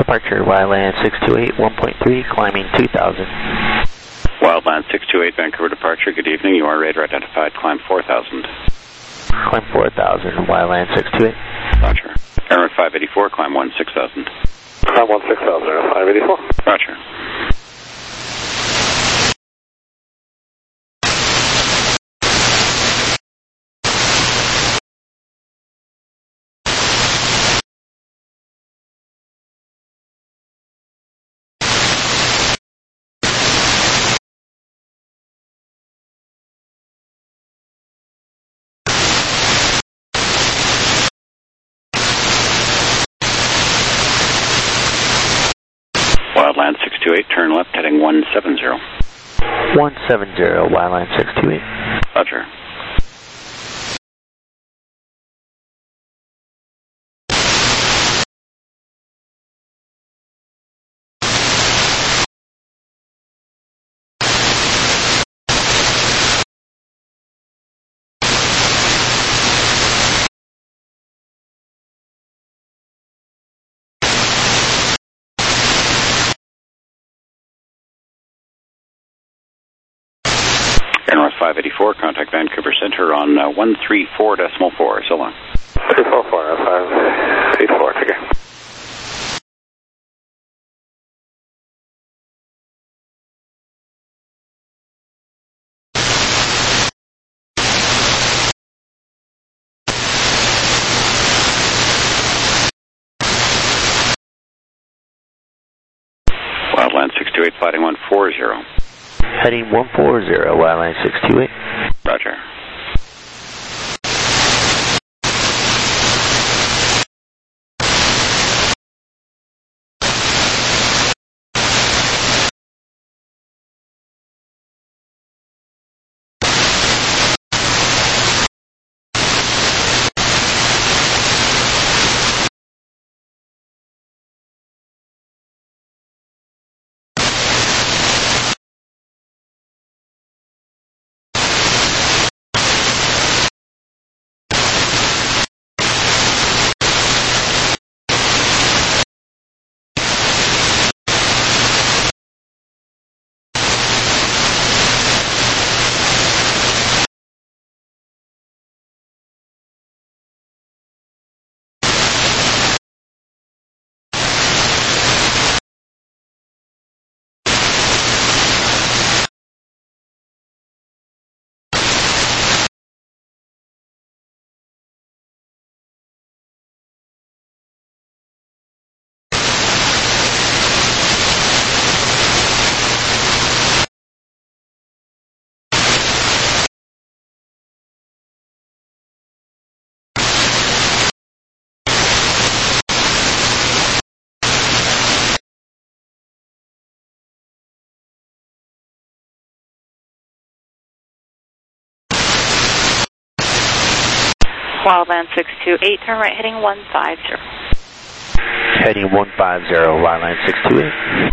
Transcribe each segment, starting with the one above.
Departure Wildland 628, 1.3, climbing 2000. Wildland 628, Vancouver departure, good evening. You are radar identified, climb 4000. Climb 4000, Wildland 628. Roger. Air 584, climb 16,000. Climb 16,000, Air 584. Roger. Wildland 628, turn left, heading 170. 170, Wildland 628. Roger. North 584, contact Vancouver Center on 134.4. So long. 344, 584, take care. Wildland 628, fighting 140. Heading 140, Wildland 628. Roger. Wildland 628, turn right, heading 150. Heading 150, Wildland 628.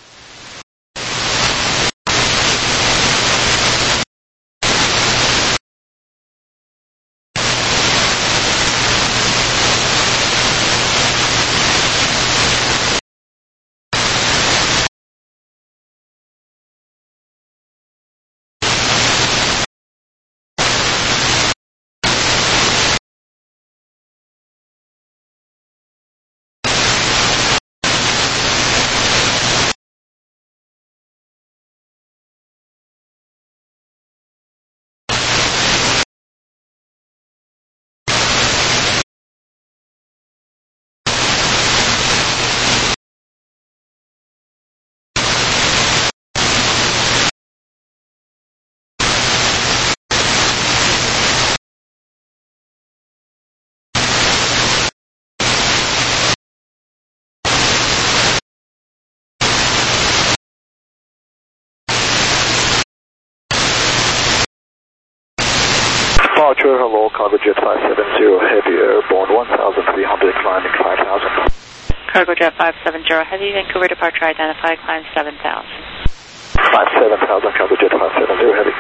Departure, hello, Cargo Jet 570, heavy airborne 1,300, climbing 5,000. Cargo Jet 570, heavy, Vancouver departure identified, climb 7,000. 7,000, Cargo Jet 570, heavy.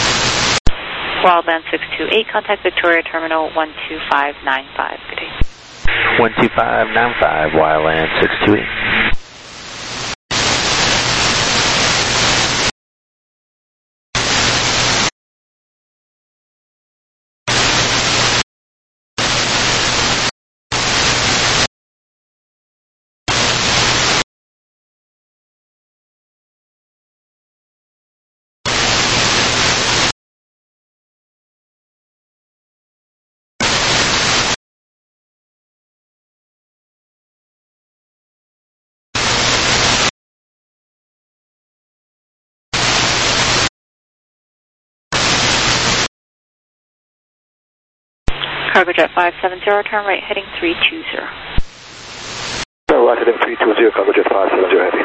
Wildland 628, contact Victoria Terminal 12595. Good day. 12595, Wildland 628. Cargojet 570, turn right heading 320. Turn right heading 320, Cargojet 570 heavy.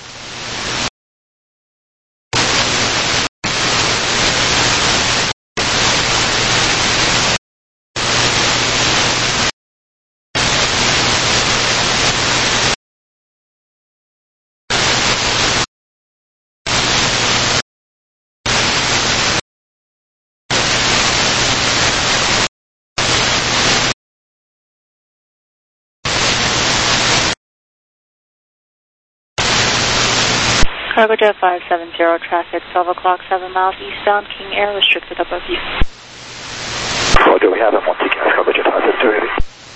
Cargojet 570, traffic 12 o'clock, 7 miles eastbound, King Air, restricted above you. Roger, we have him on TCAS, Cargojet 570 heavy.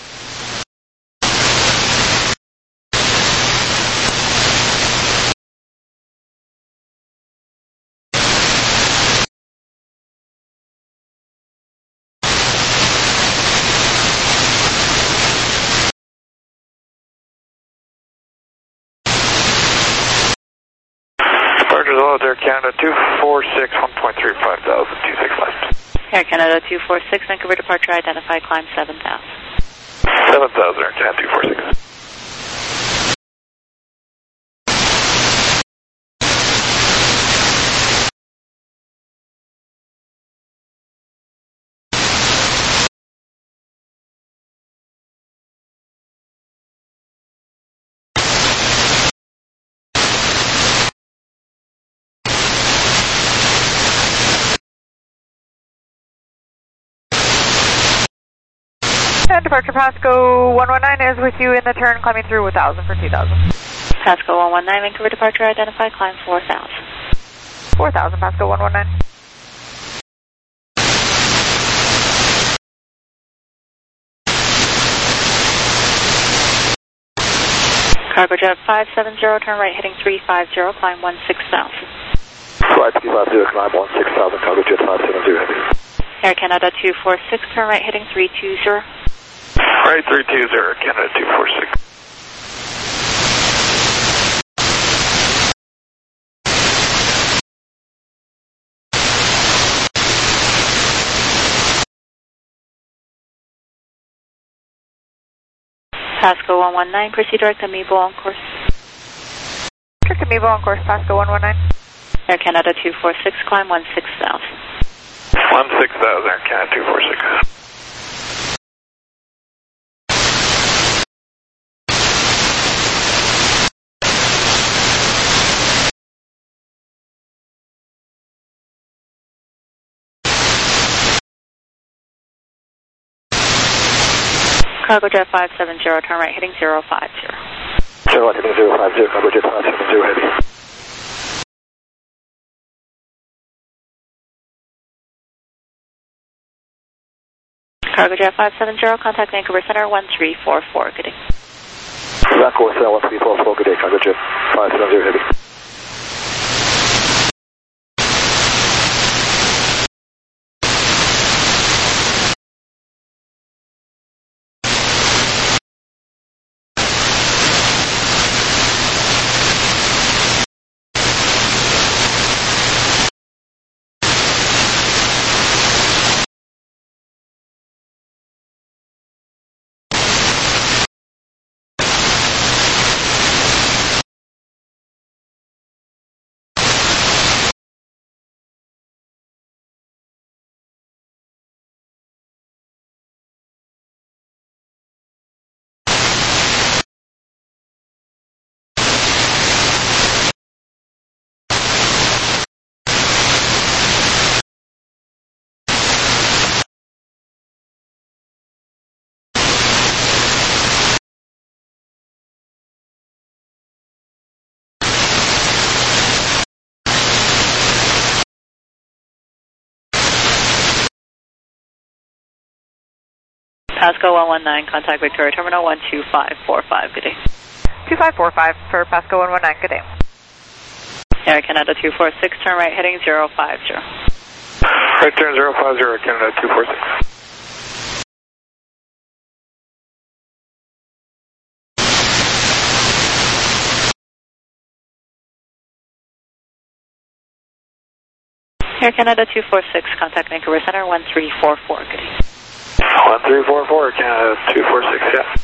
Departures all Air Canada 246, 1.35 thousand, 26 left. Air Canada 246, Vancouver departure identified, climb 7,000. 7,000 Air Canada 246. And departure Pasco 119 is with you in the turn, climbing through 1,000 for 2,000. Pasco 119, Vancouver departure identified, climb 4,000. 4,000 Pasco 119. Cargojet 570, turn right heading 350, climb 16,000. Flight 350, climb 16,000, Cargojet 570 heavy. Air Canada 246, turn right heading 320. Right 320 Air Canada 246. Pasco 119, proceed direct to Amiable on course. Direct to Amiable on course, Pasco 119. Air Canada 246, climb 16,000. 16,000 Air Canada 246. Cargojet 570, turn right heading 050. Turn right heading 050, Cargojet 570 heavy. Cargojet 570, contact Vancouver Center 1344, good day. Vancouver Center 1344, good day, Cargojet 570 heavy. Pasco 119, contact Victoria Terminal 12545, good day. 2545 for Pasco 119, good day. Air Canada 246, turn right heading 050. Right turn 050, Canada 246. Air Canada 246, contact Vancouver Center 1344, good day. 1344, Canada 246, yeah.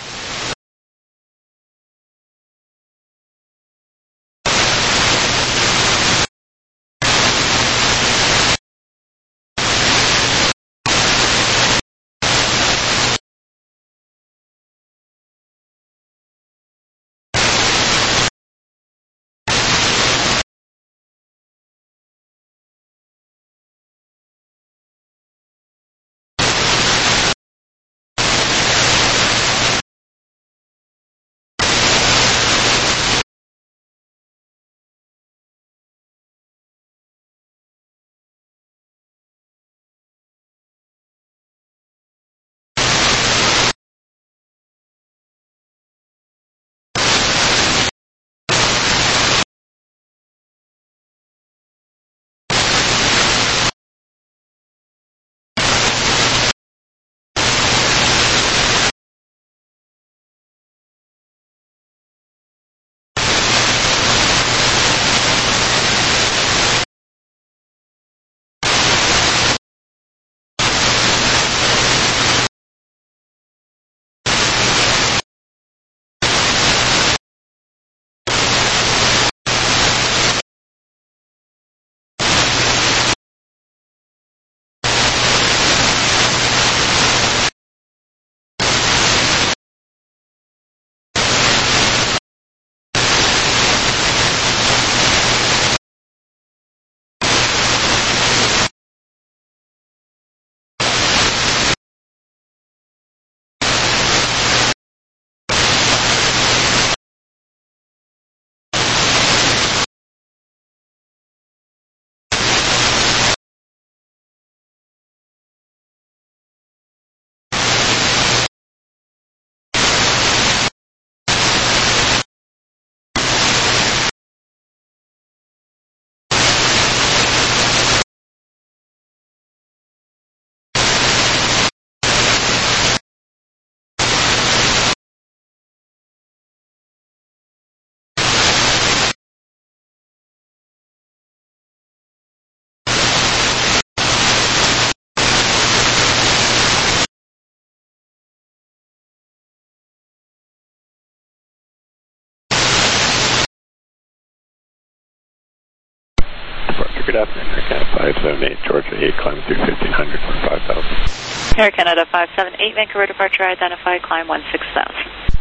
Good afternoon, Air Canada 578, Georgia 8, climb through 1500 for 5000. Air Canada 578, Vancouver departure identified, climb 16000.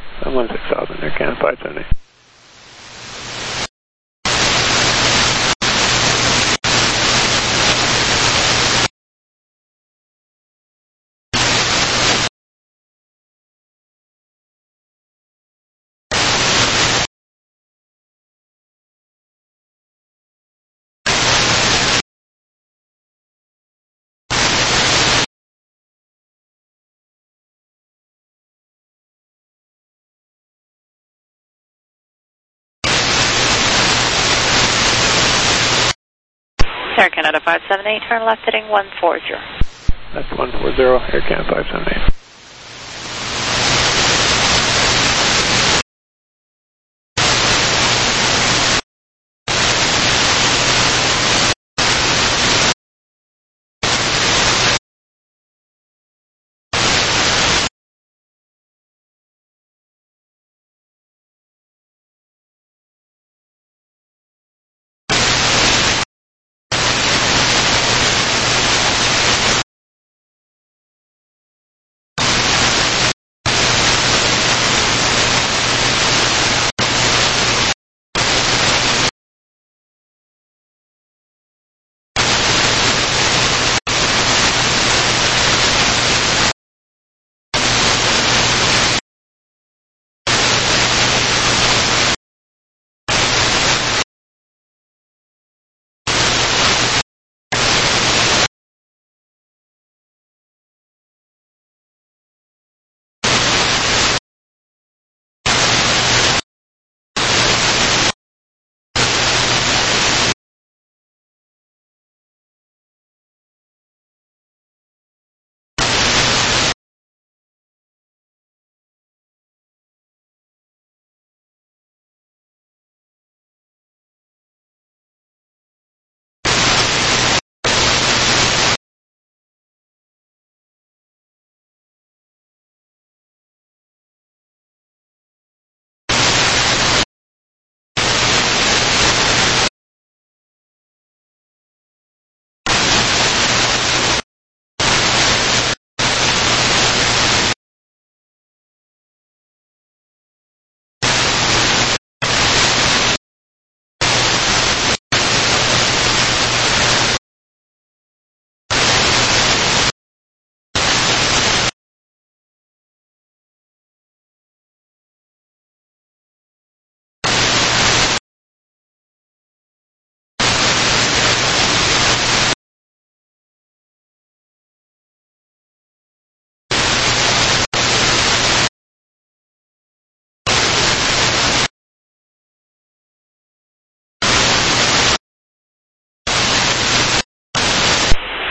16000, Air Canada 578. Air Canada 578, turn left heading 140. That's 140, Air Canada 578.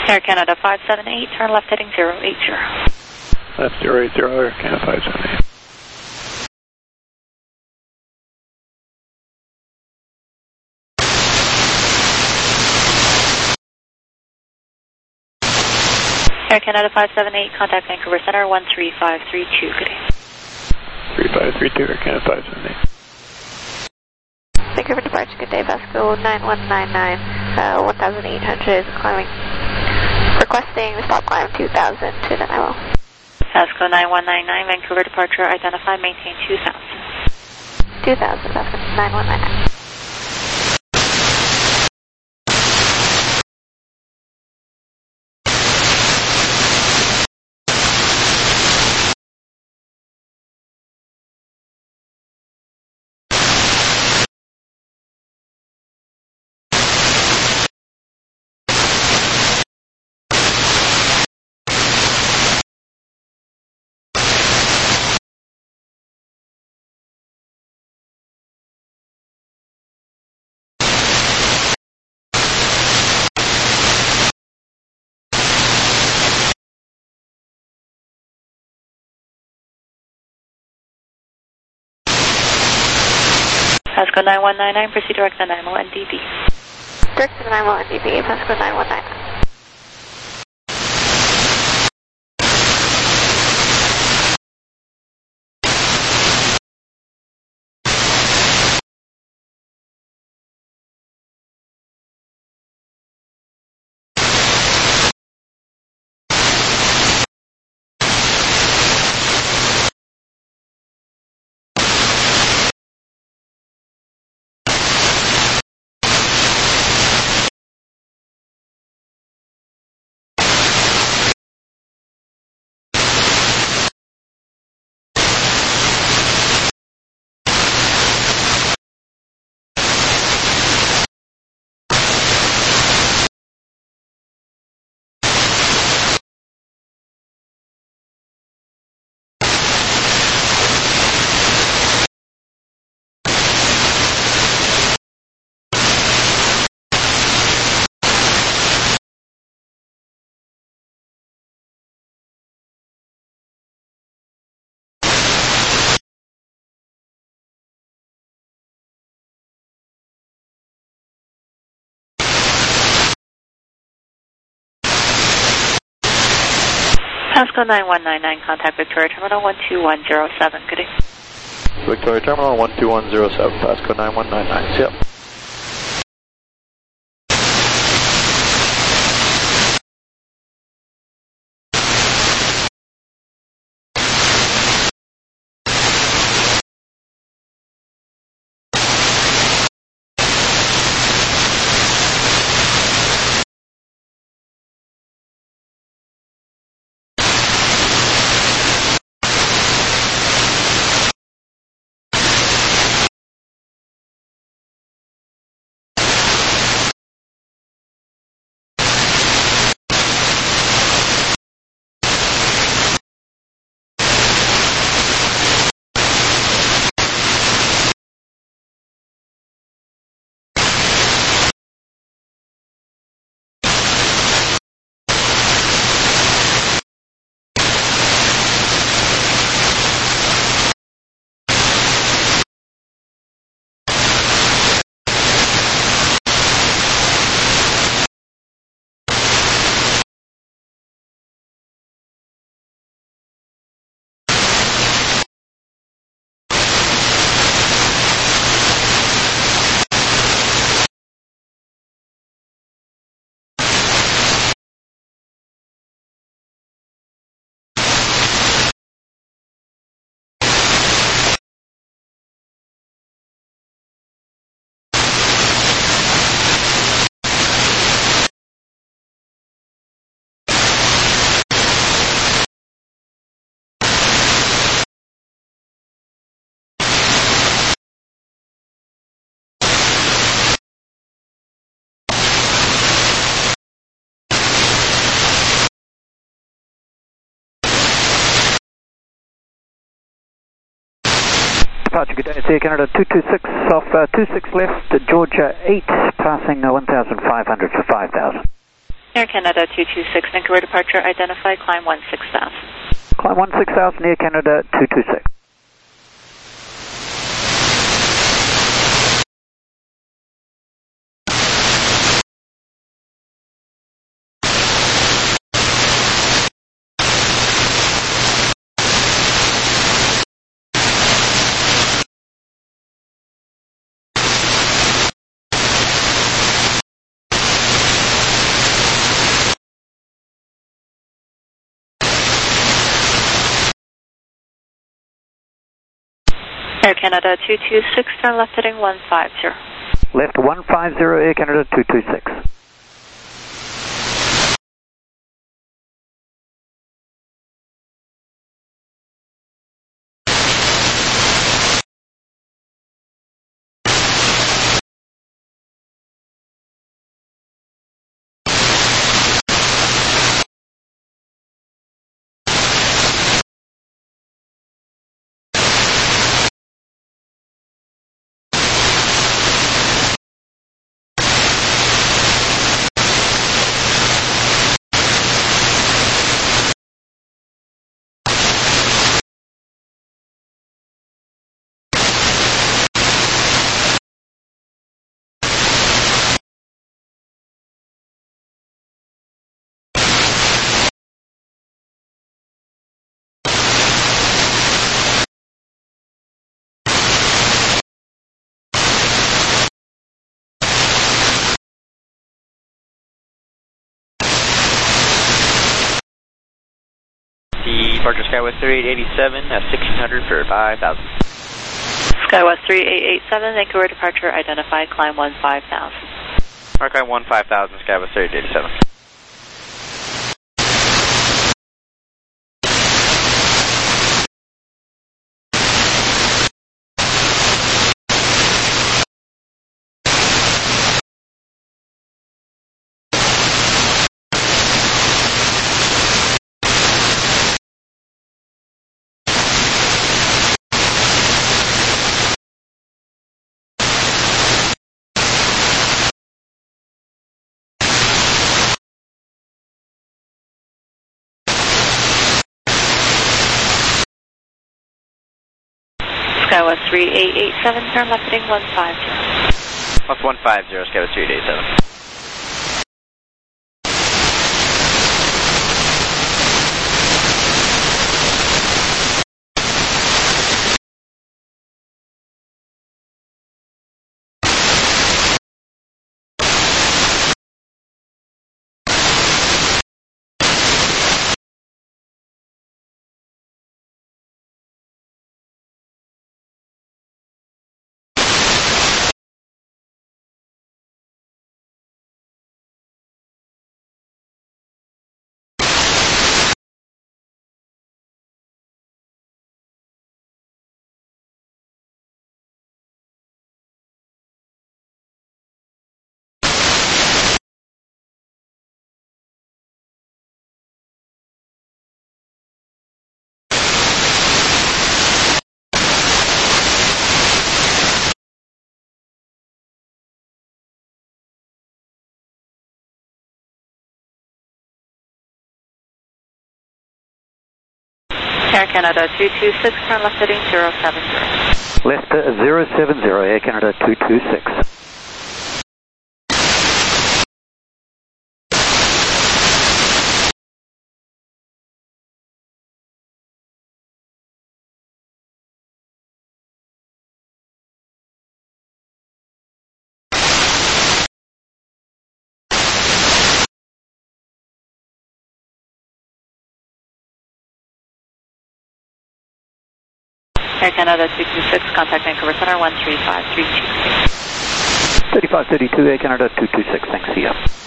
Air Canada 578, turn left heading 080. Left 080, Air Canada 578. Air Canada 578, contact Vancouver Center 13532. Good day. 3532, Air Canada 578. Vancouver departure, good day, Vasco 9199, 1800 climbing. Requesting stop climb 2000 to the IMO. Vasco 9199, Vancouver departure, identify, maintain 2000. 2000, Vasco 9199. Vasco 9199, proceed direct to IMO NDB. Direct to IMO NDB, Vasco 9199. Vasco 9199, contact Victoria Terminal 12107. Good day. Victoria Terminal 12107, Vasco 9199. Yep. Departure, good day. It's Air Canada 226 off 26 left, Georgia 8, passing 1,500 for 5,000. Air Canada 226, Vancouver departure, identify, climb 16,000. Climb 16,000, Air Canada 226. Air Canada 226, turn left heading 150. Left 150, Air Canada 226. Departure SkyWest 3887, 1600 for 5,000. SkyWest 3887, Vancouver departure, identify, climb 15,000. Mark climb 15,000, SkyWest 3887. SkyWest 3887, turn left heading 150. Left 150, SkyWest 3887. Air Canada 226, turn left heading 070. Left 070, Air Canada 226. Air Canada 226, contact Vancouver Center 13532. 3532, Air Canada 226, thanks, see ya.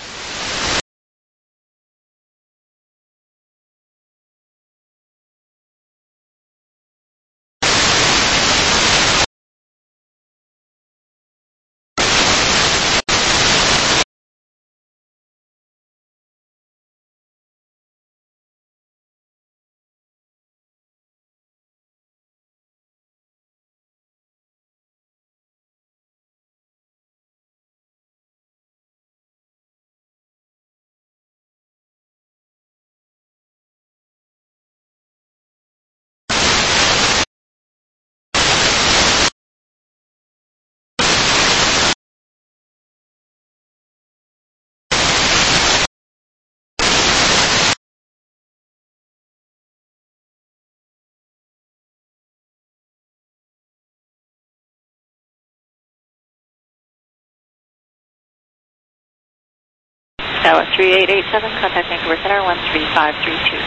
Skywest 3887, contact Vancouver Center 13532.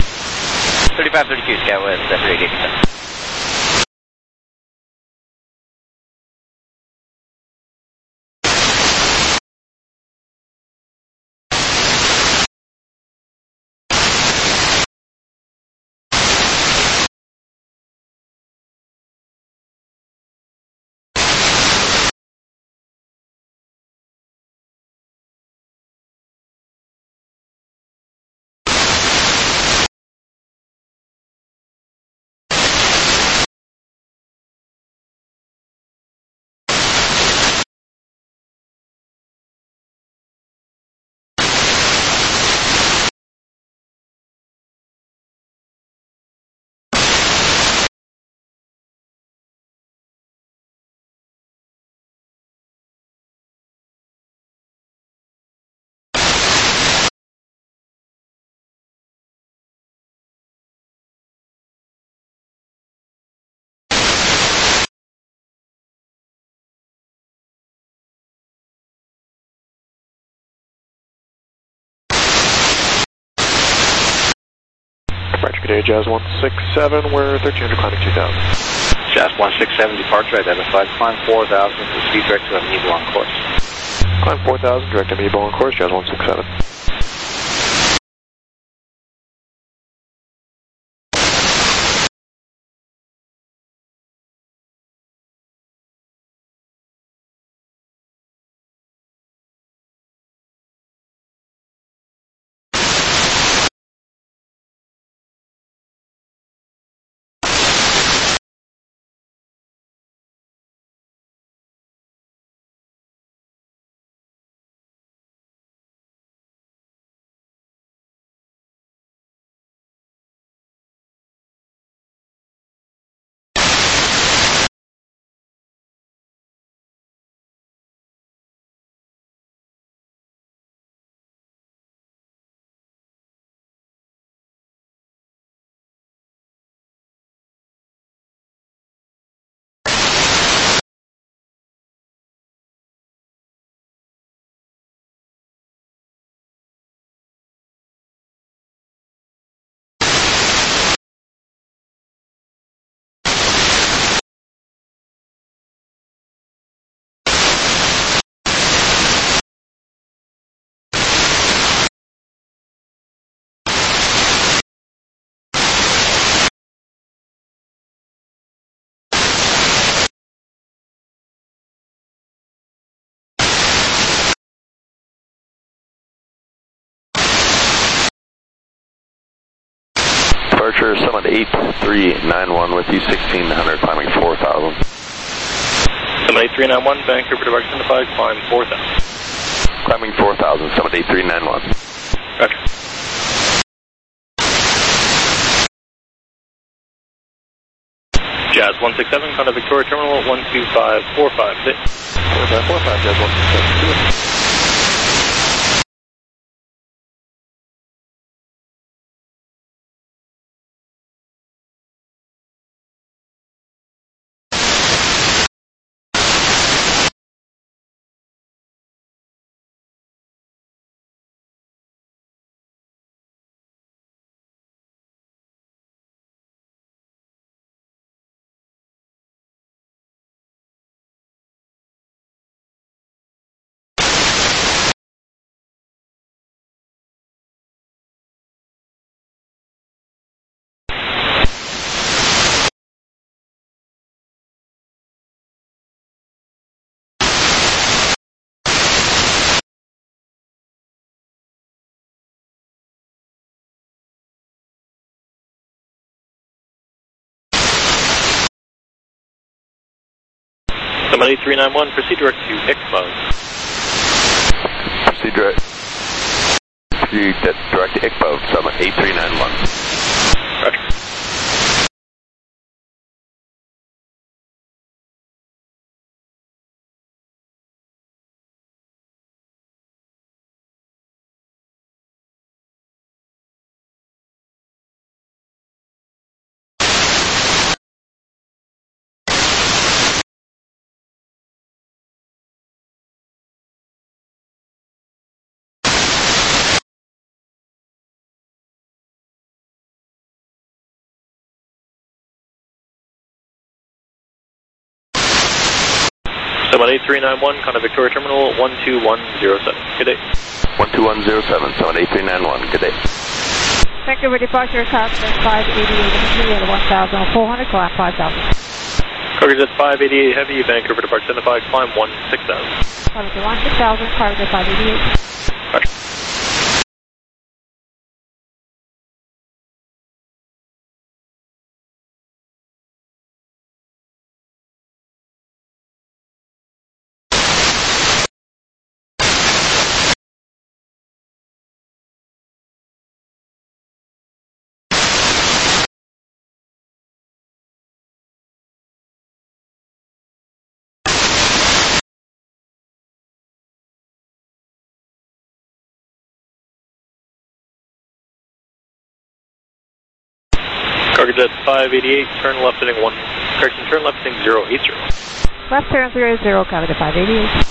3532 Skywest 3887. Departure good day, Jazz 167, we're 1300 climbing 2000. Jazz 167 departure identified, climb 4000 to speed direct to Amiable on course. Climb 4000, direct Amiable on course, Jazz 167. Departure Summit 8391 with you, 1600 climbing 4000. Summit 8391, Vancouver departure identified, climb 4000. Climbing 4000, Summit 8391. Roger. Jazz 167, contact Victoria Terminal 125456. 4545, Jazz 167. Summit 8391, proceed direct to Expo. Proceed direct to Expo, Summit 8391. Roger. 78391, contact Victoria Terminal 12107. Good day. 12107, 78391. Good day. Vancouver departure, Cargojet 588 at 1,400, climb 5,000. Cargojet 588 Heavy, Vancouver departure 75, climb 16,000. Cargojet 16,000, Cargojet 588. Roger. Cargojet 588, turn left heading 1, correction, turn left heading 080. Left turn 00, Cargojet 588.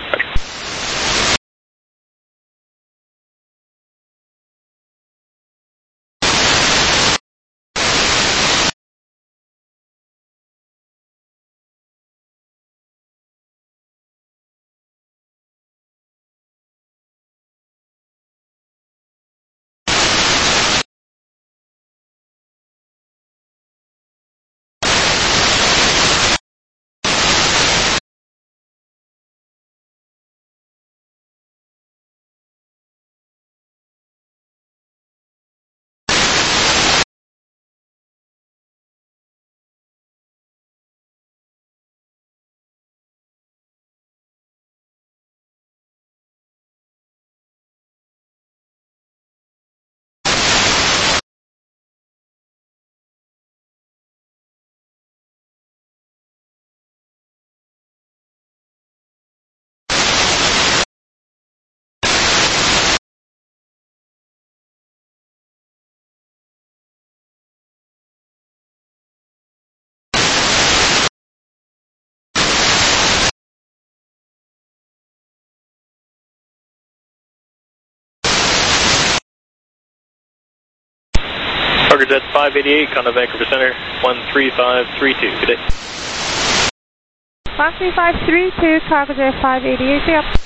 Cargojet 588, contact Vancouver Center 13532. Good day. 13532, Cargojet 588, yep.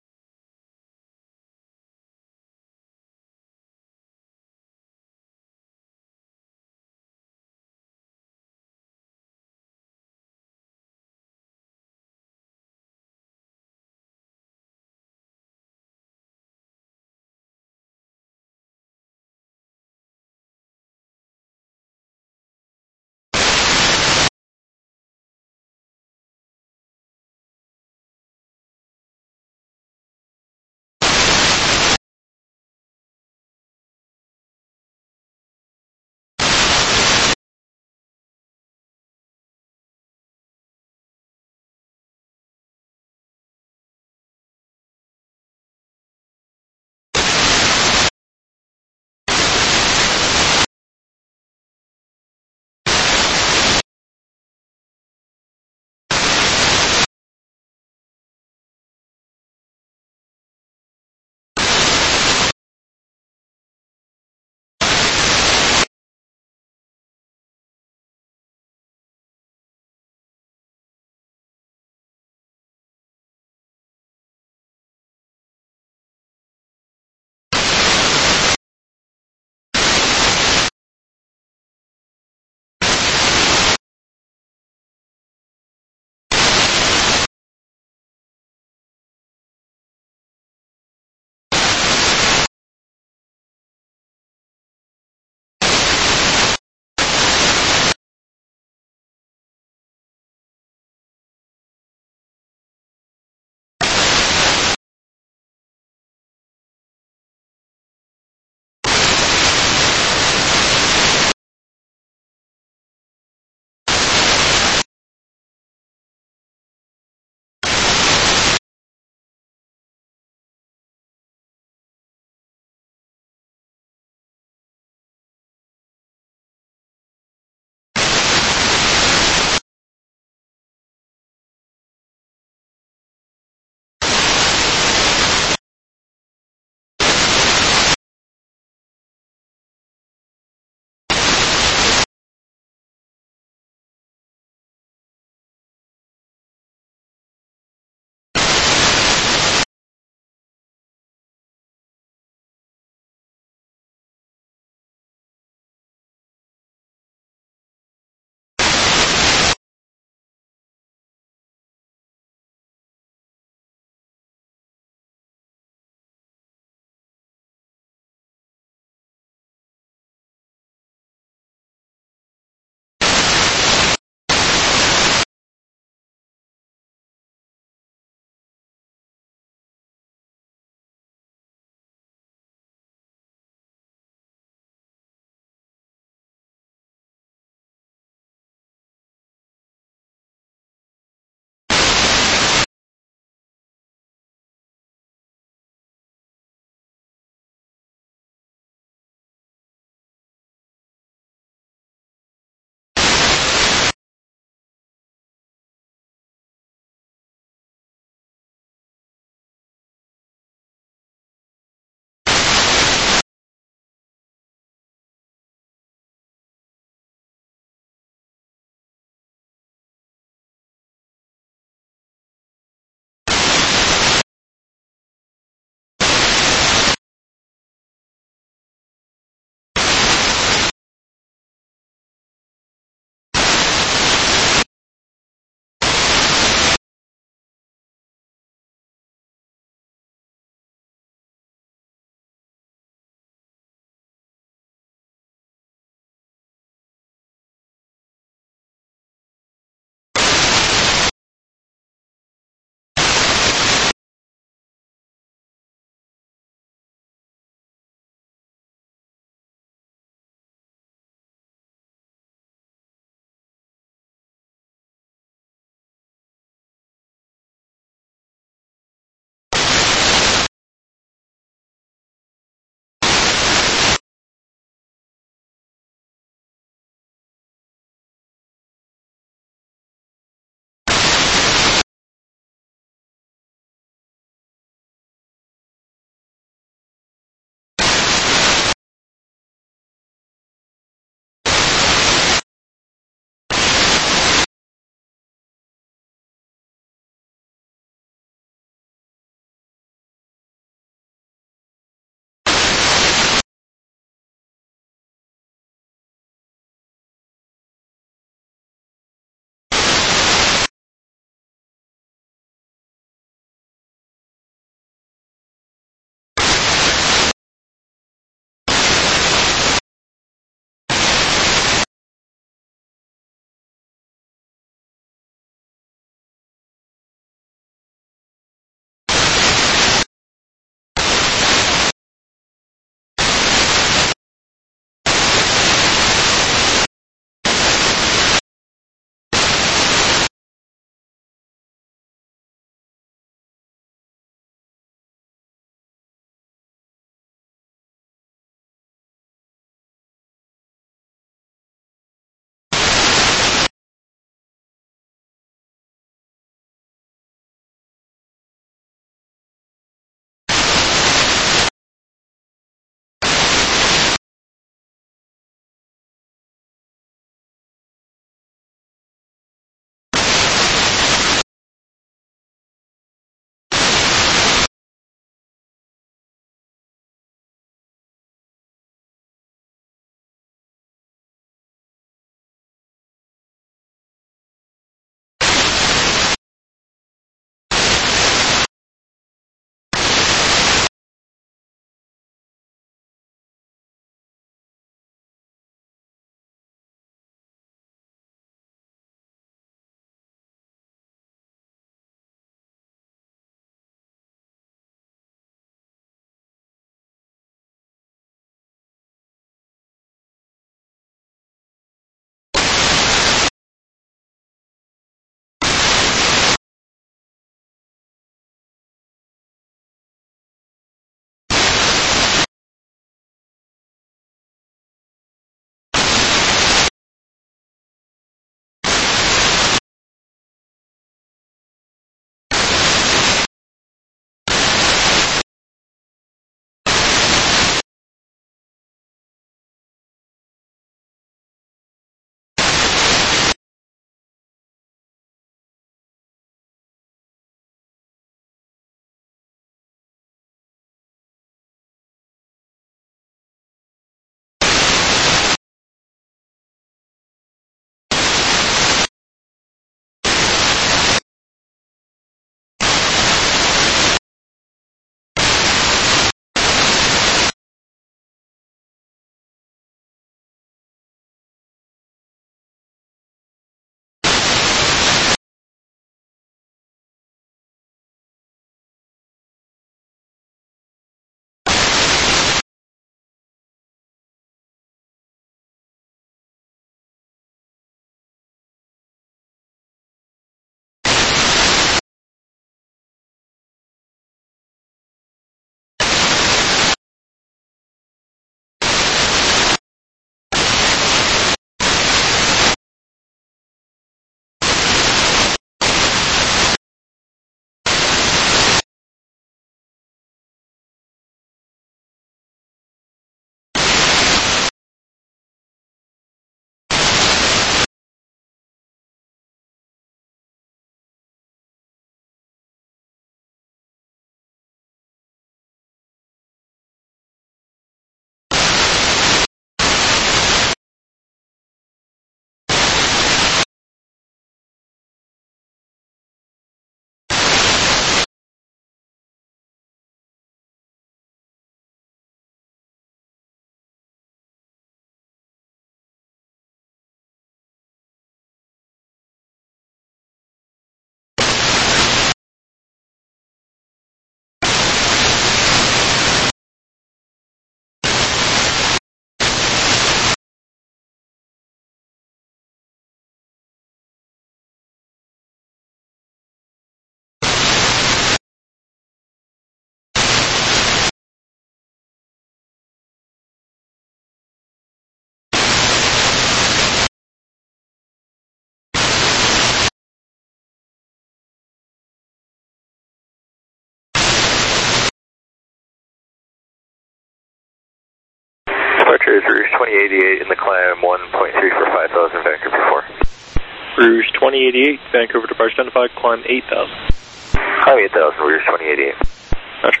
2088 in the climb 1.3 for 5,000, Vancouver 4. Rouge 2088, Vancouver departure identified, climb 8,000. Climb 8,000, Rouge 2088. Roger.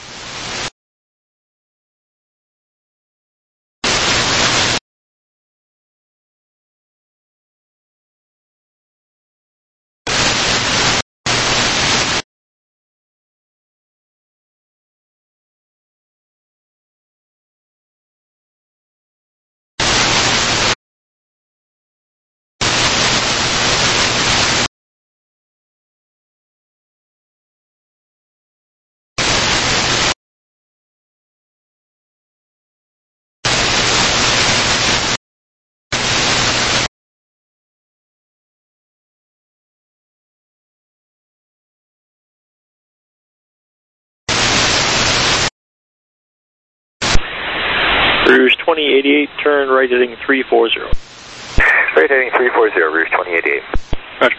Rouge 2088, turn right heading 340. Right heading 340, Rouge 2088. Roger.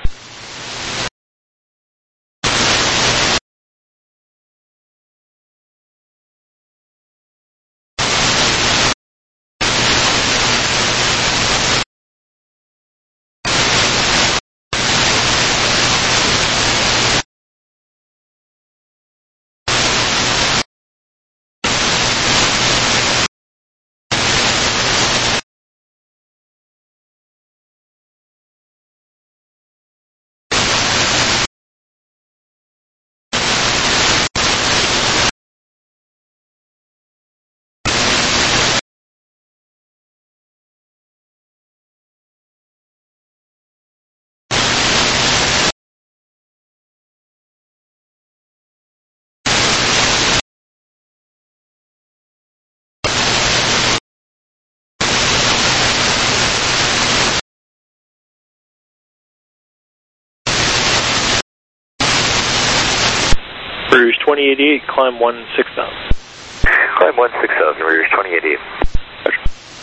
Rouge 2088, climb 16,000. Climb 16,000, Rouge 2088. Roger.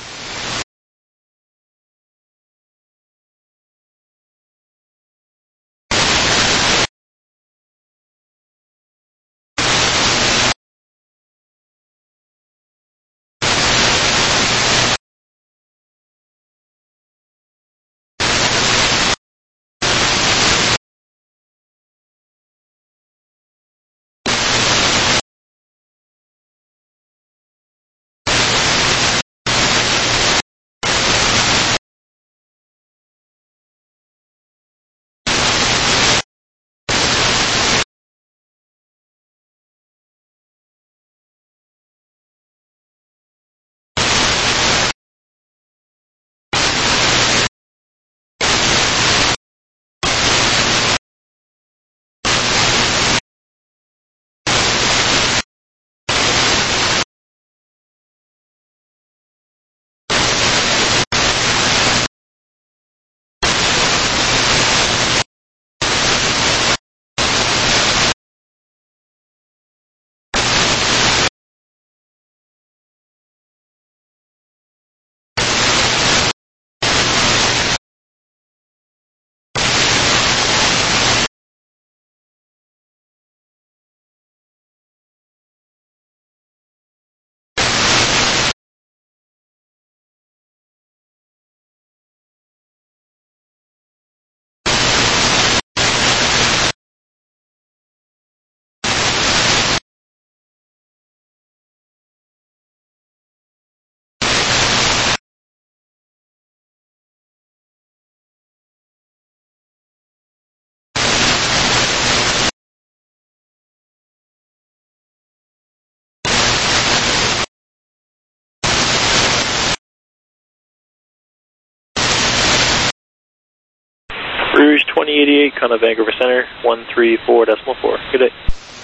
Rouge 2088, Contact Vancouver Center, 134.4. Good day.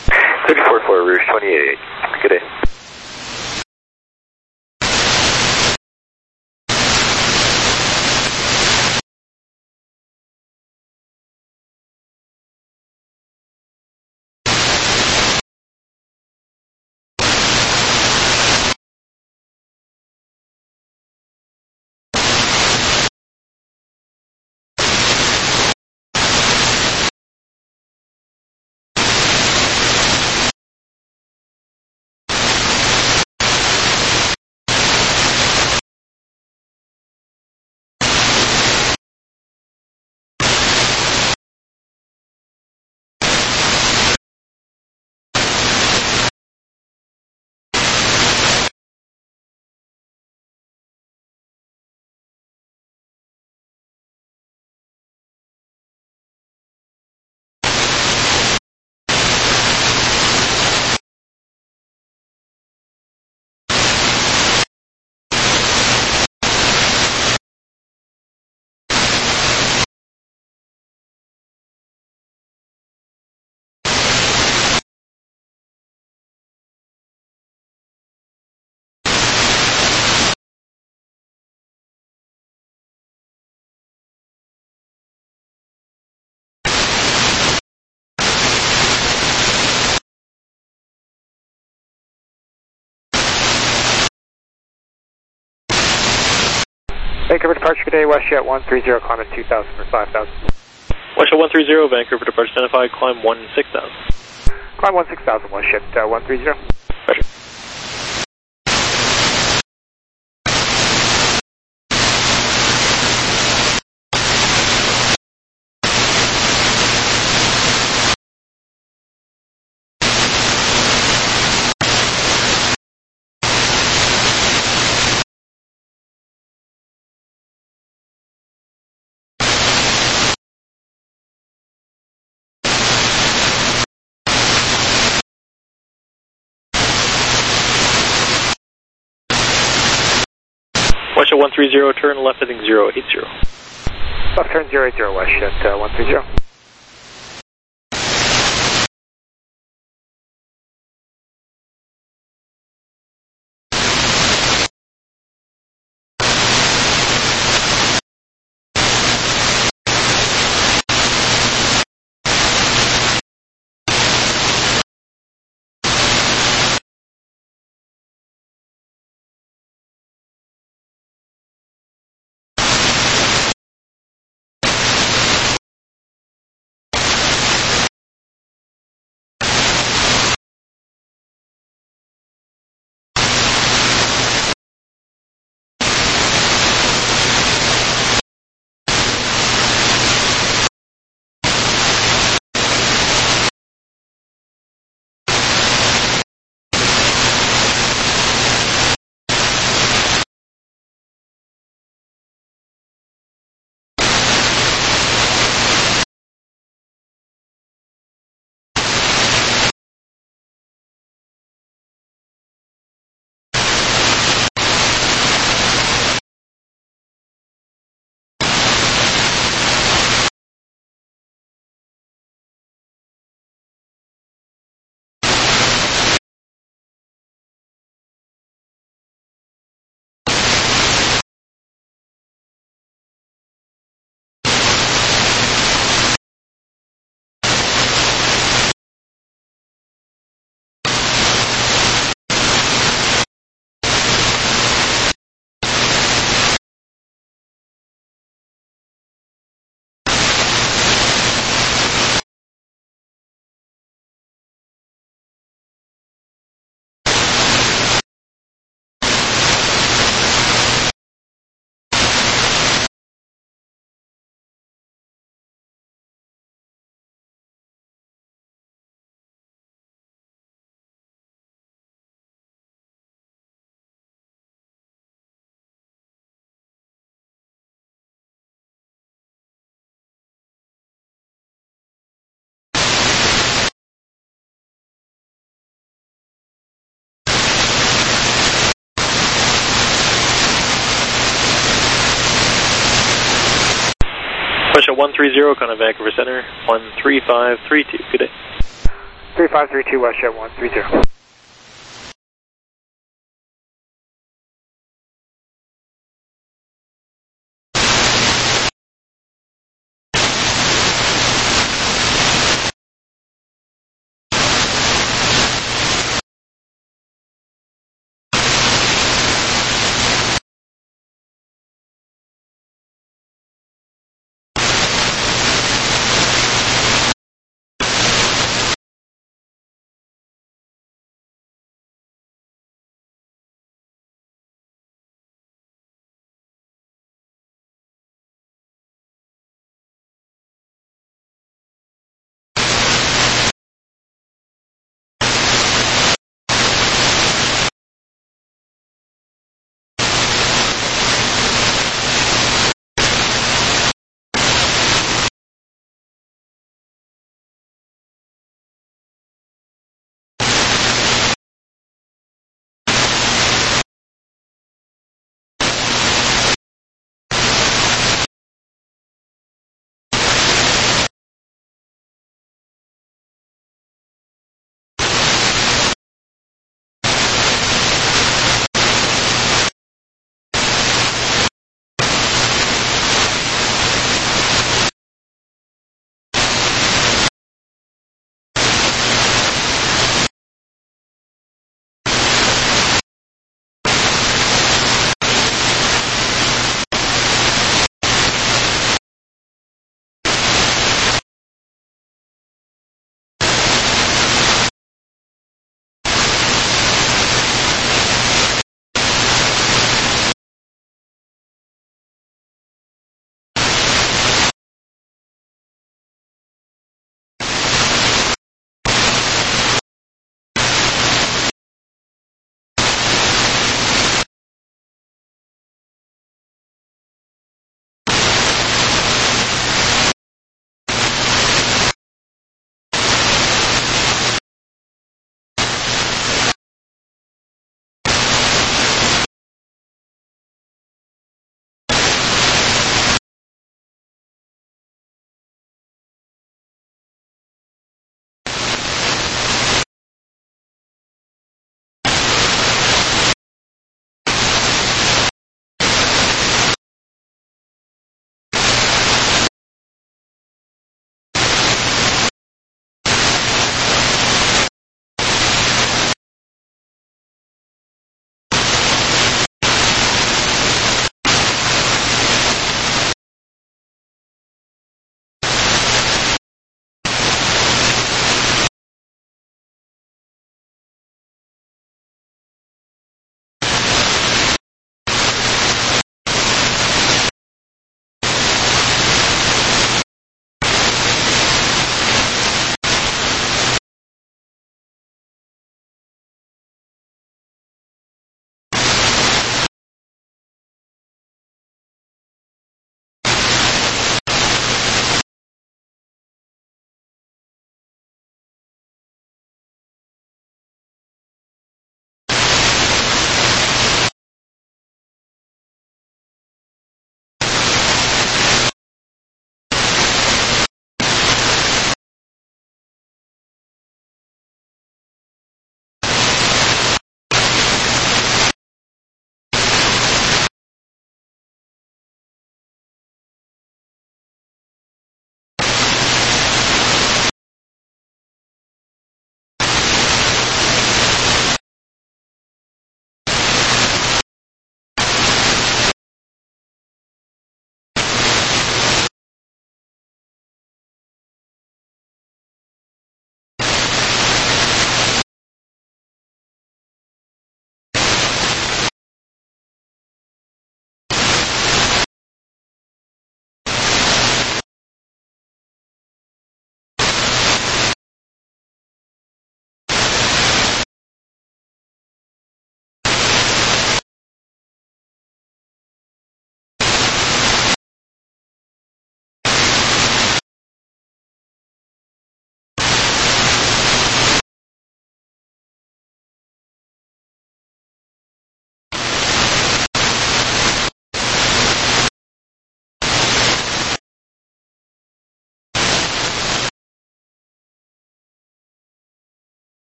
34-4, Rouge 2088. Good day. Vancouver departure, good day, WestJet 130, climb at 2,000 for 5,000. WestJet 130, Vancouver departure identified, climb 16,000. Climb 16,000, WestJet 130. Roger. WestJet 130, turn left heading 080. Left turn 080, WestJet 130. WestJet 130, kind of Vancouver Center, 13532. Good day. 3532, WestJet 130.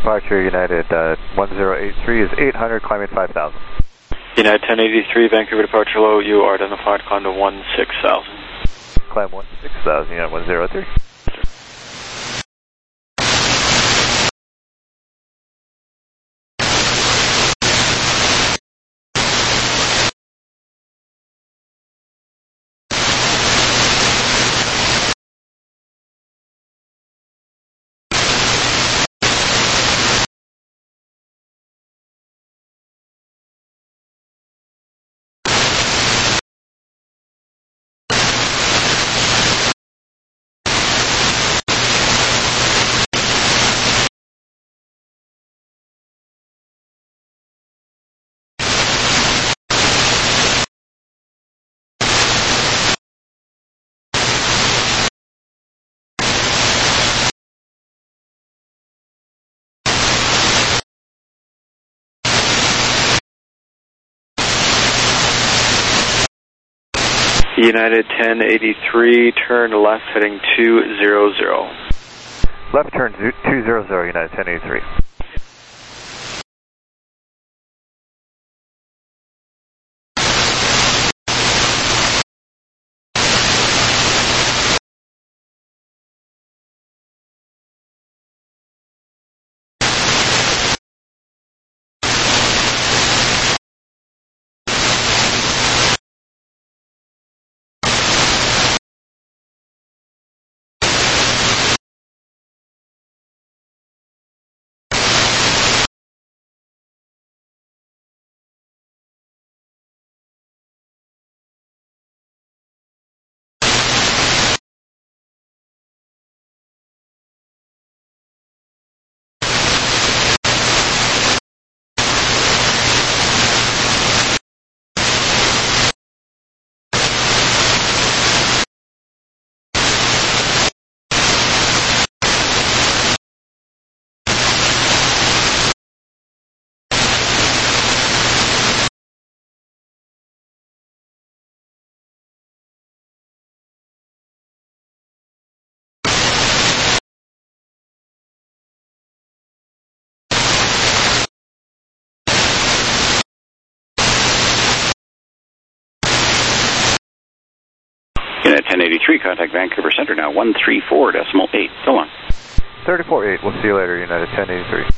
departure, United 1083 is 800, climbing 5,000. United 1083, Vancouver departure low, you are identified, climb to 16,000. Climb 16,000, United 103. United 1083, turn left heading 200. Left turn 200, United 1083. Unit 1083, contact Vancouver Center now 134.8. So long. 34.8, we'll see you later, United 1083.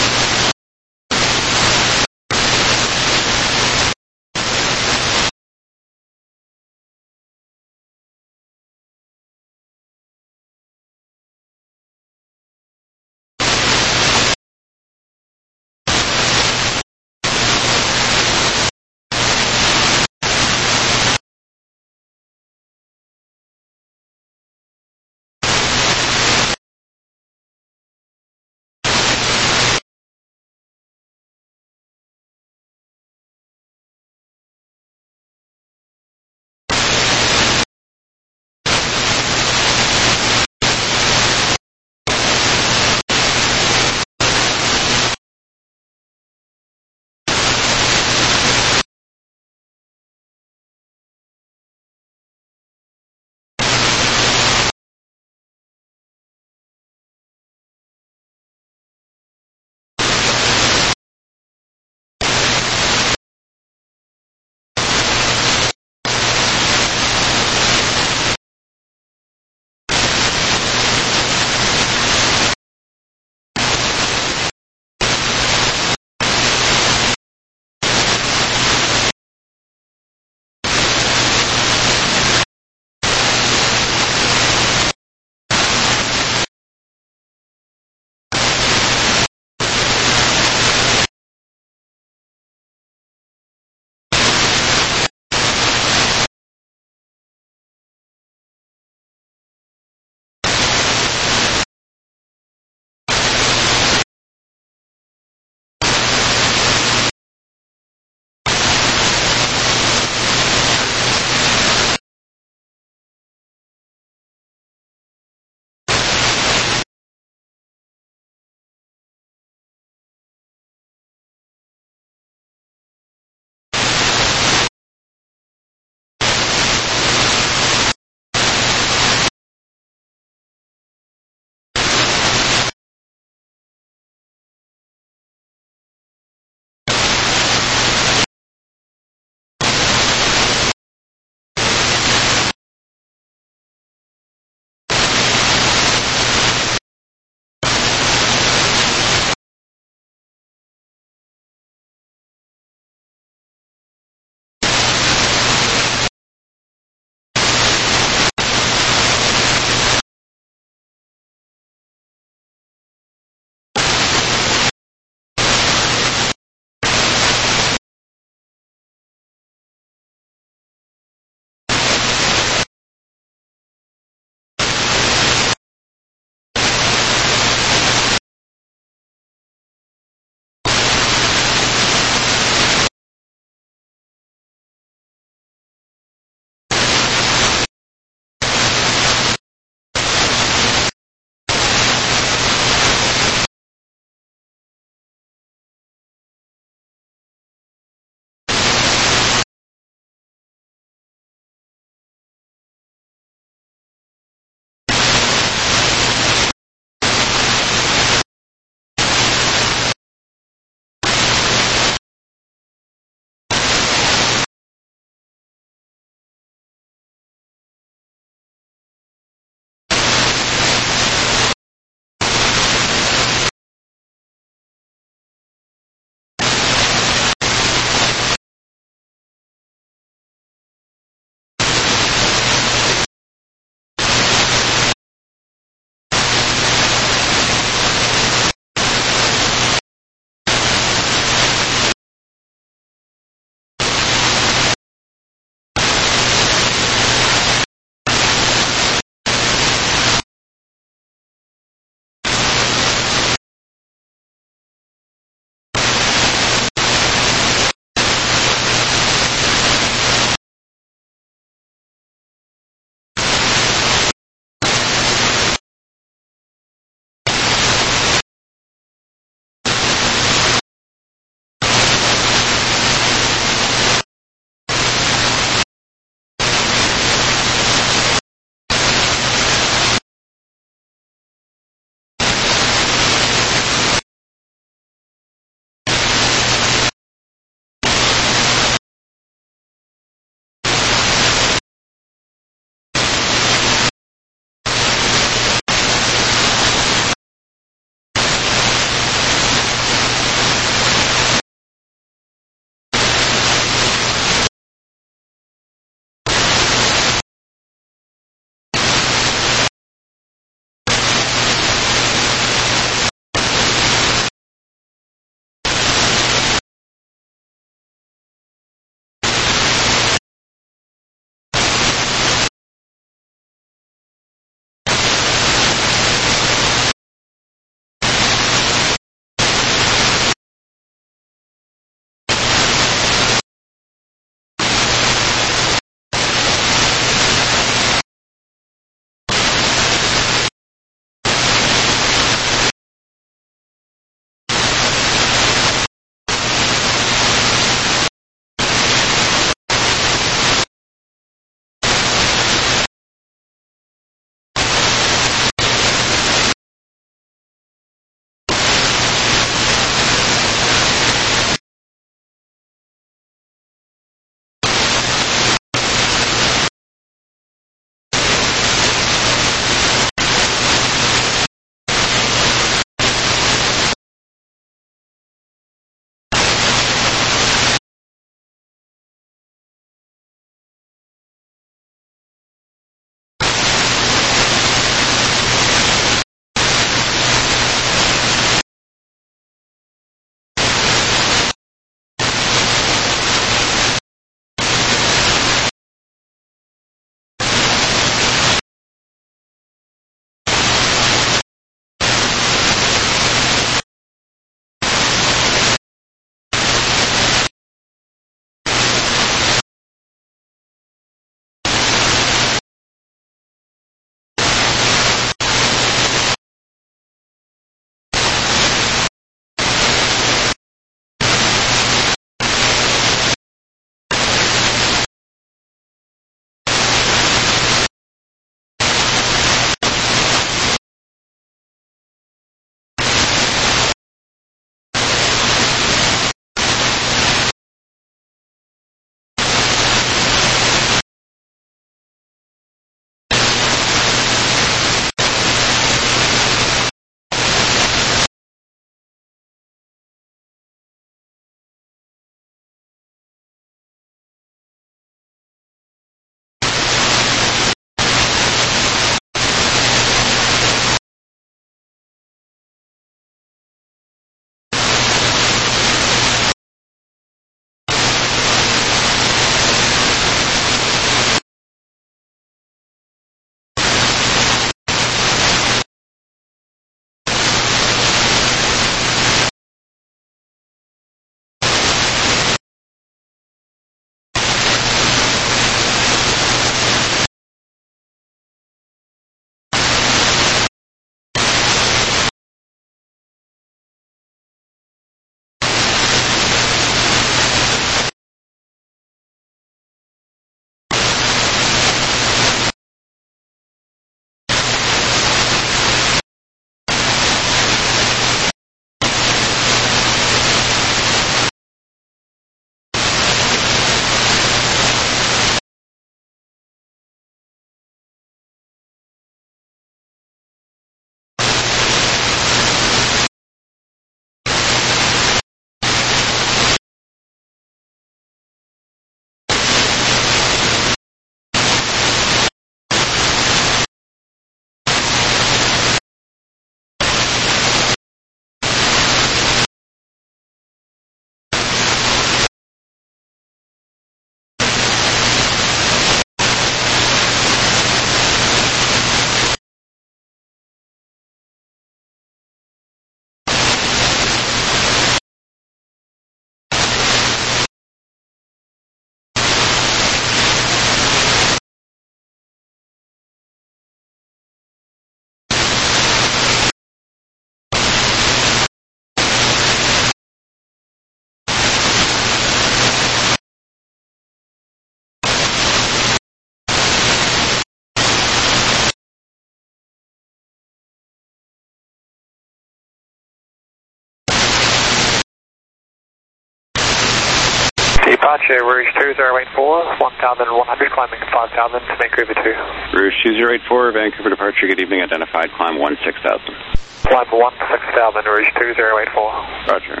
Departure, Rouge 2084, 1100, climbing 5000 to Vancouver 2. Rouge 2084, Vancouver departure, good evening, identified, climb 16,000. Climb 16,000, Rouge 2084. Roger.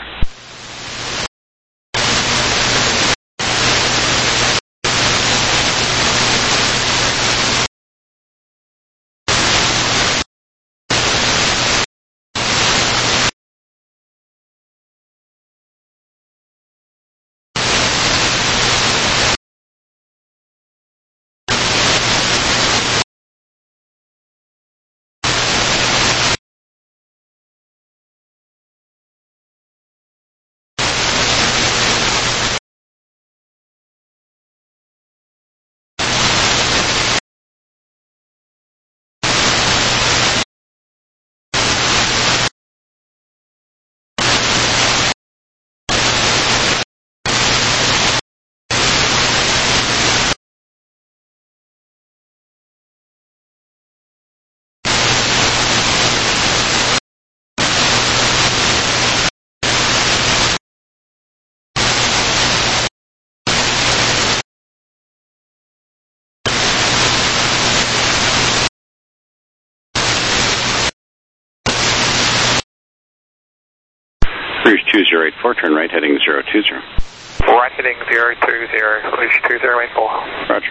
Rouge 2084, turn right heading 020. Right heading 020, Rouge 2084. Roger.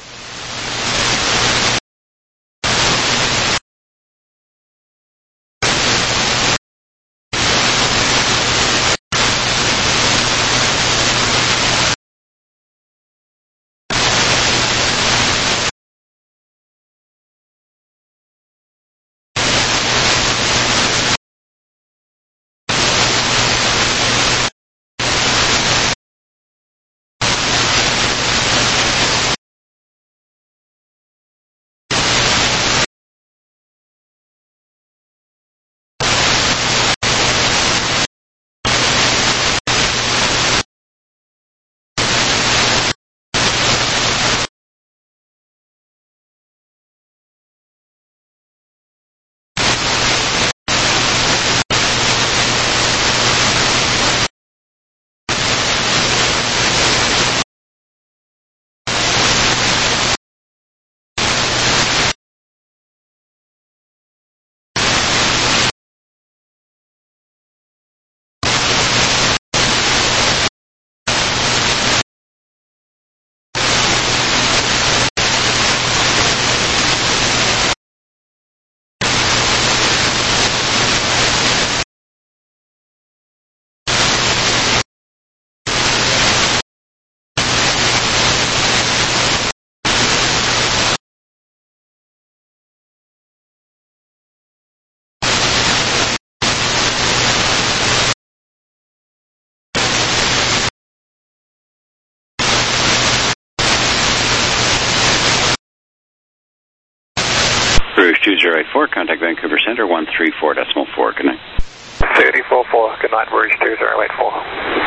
Rouge 2084, contact Vancouver Center 134.4, good night. 34.4, good night, Rouge 2084.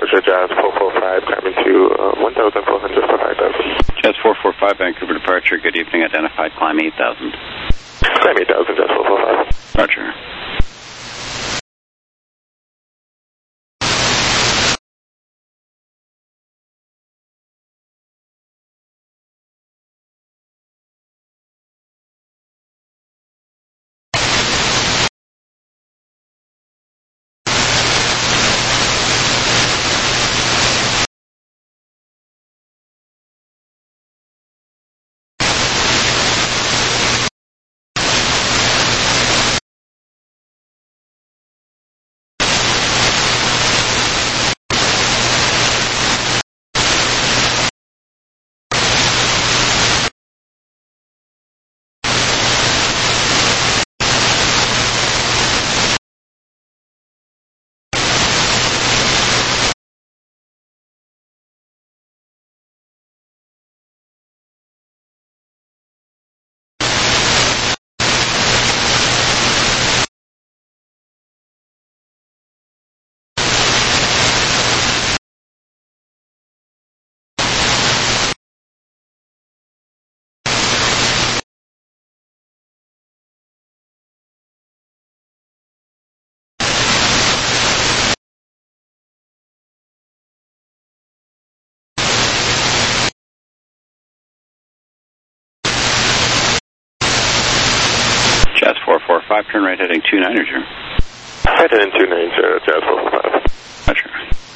Roger, Jazz 445, climbing to 1,400 for 5,000. Jazz 445, Vancouver departure, good evening, identified, climb 8,000. Climb 8,000, Jazz 445. Roger. Jazz 445, turn right heading 290. Right heading 290, Jazz 445. Roger.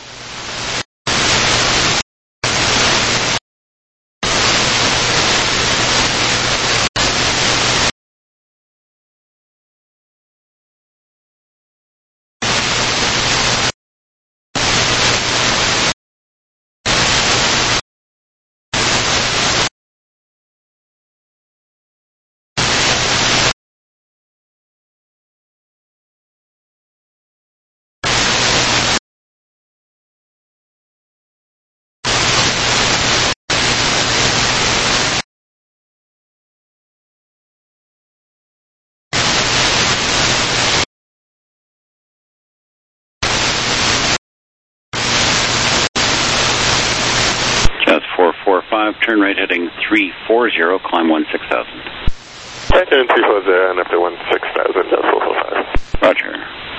Jazz 445, turn right heading 340, climb 16,000. Right heading 340 and up to 16,000, Jazz 445. Roger.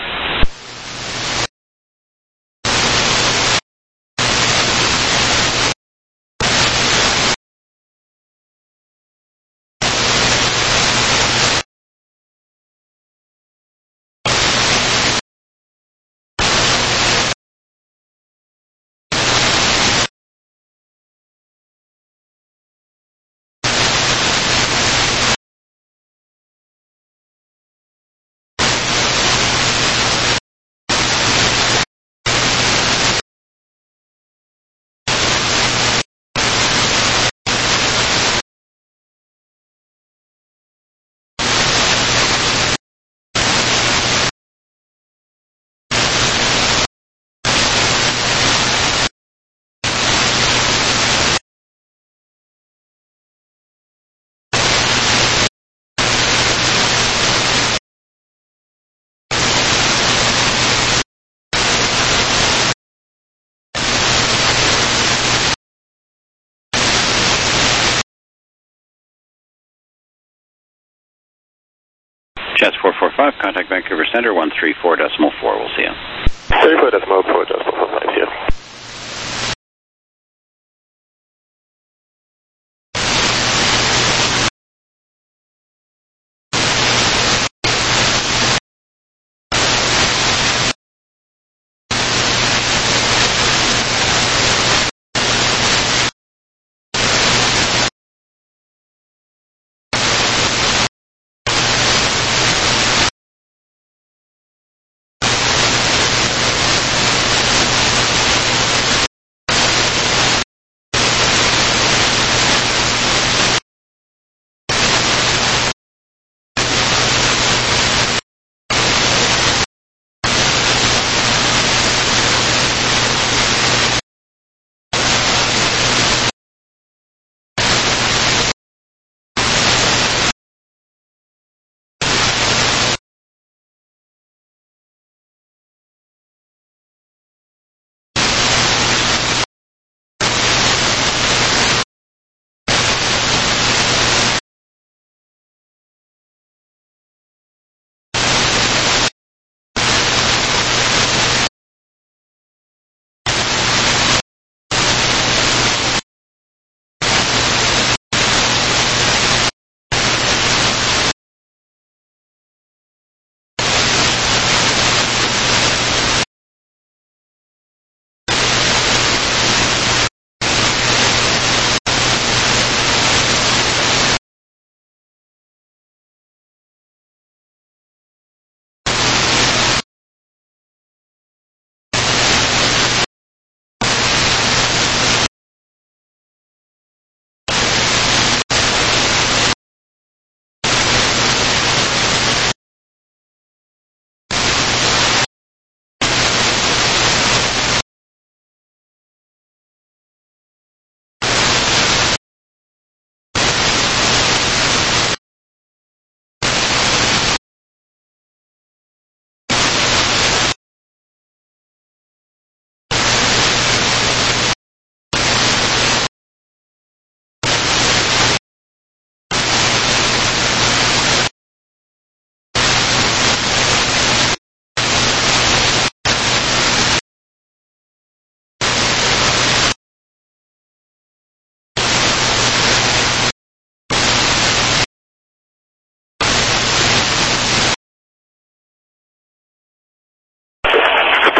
Jazz 445, contact Vancouver Center, 134.4, we'll see you. 34.4, Jazz 445, here.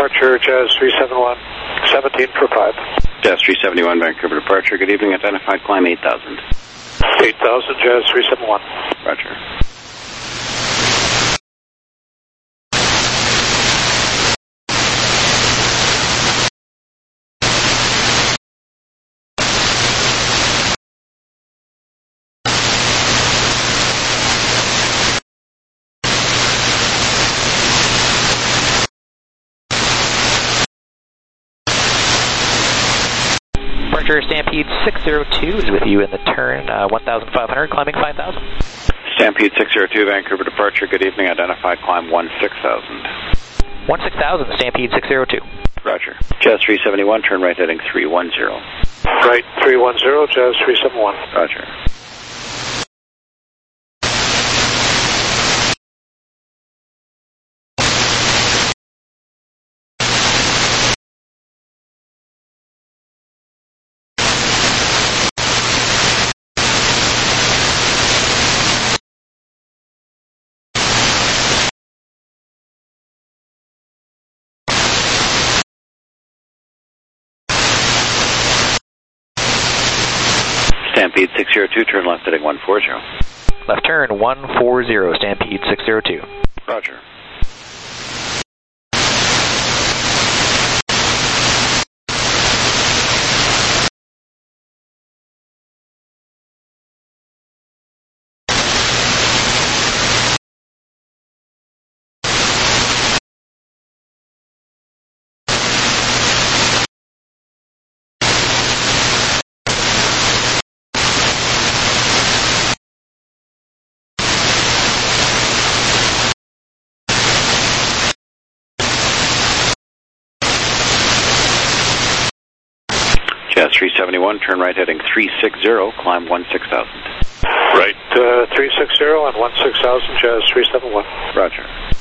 departure, Jazz 371, 17 for 5. Jazz 371, Vancouver departure. Good evening, identified climb 8,000. 8,000, Jazz 371. Roger. Stampede 602 is with you in the turn, 1,500, climbing 5,000. Stampede 602, Vancouver departure. Good evening, identified climb 16,000. 16,000, Stampede 602. Roger. Jazz 371, turn right heading 310. Right 310, Jazz 371. Roger. Stampede 602, turn left heading 140. Left turn 140, Stampede 602. Roger. Jazz 371, turn right heading 360, climb 16,000. Right 360 and 16,000, Jazz 371. Roger.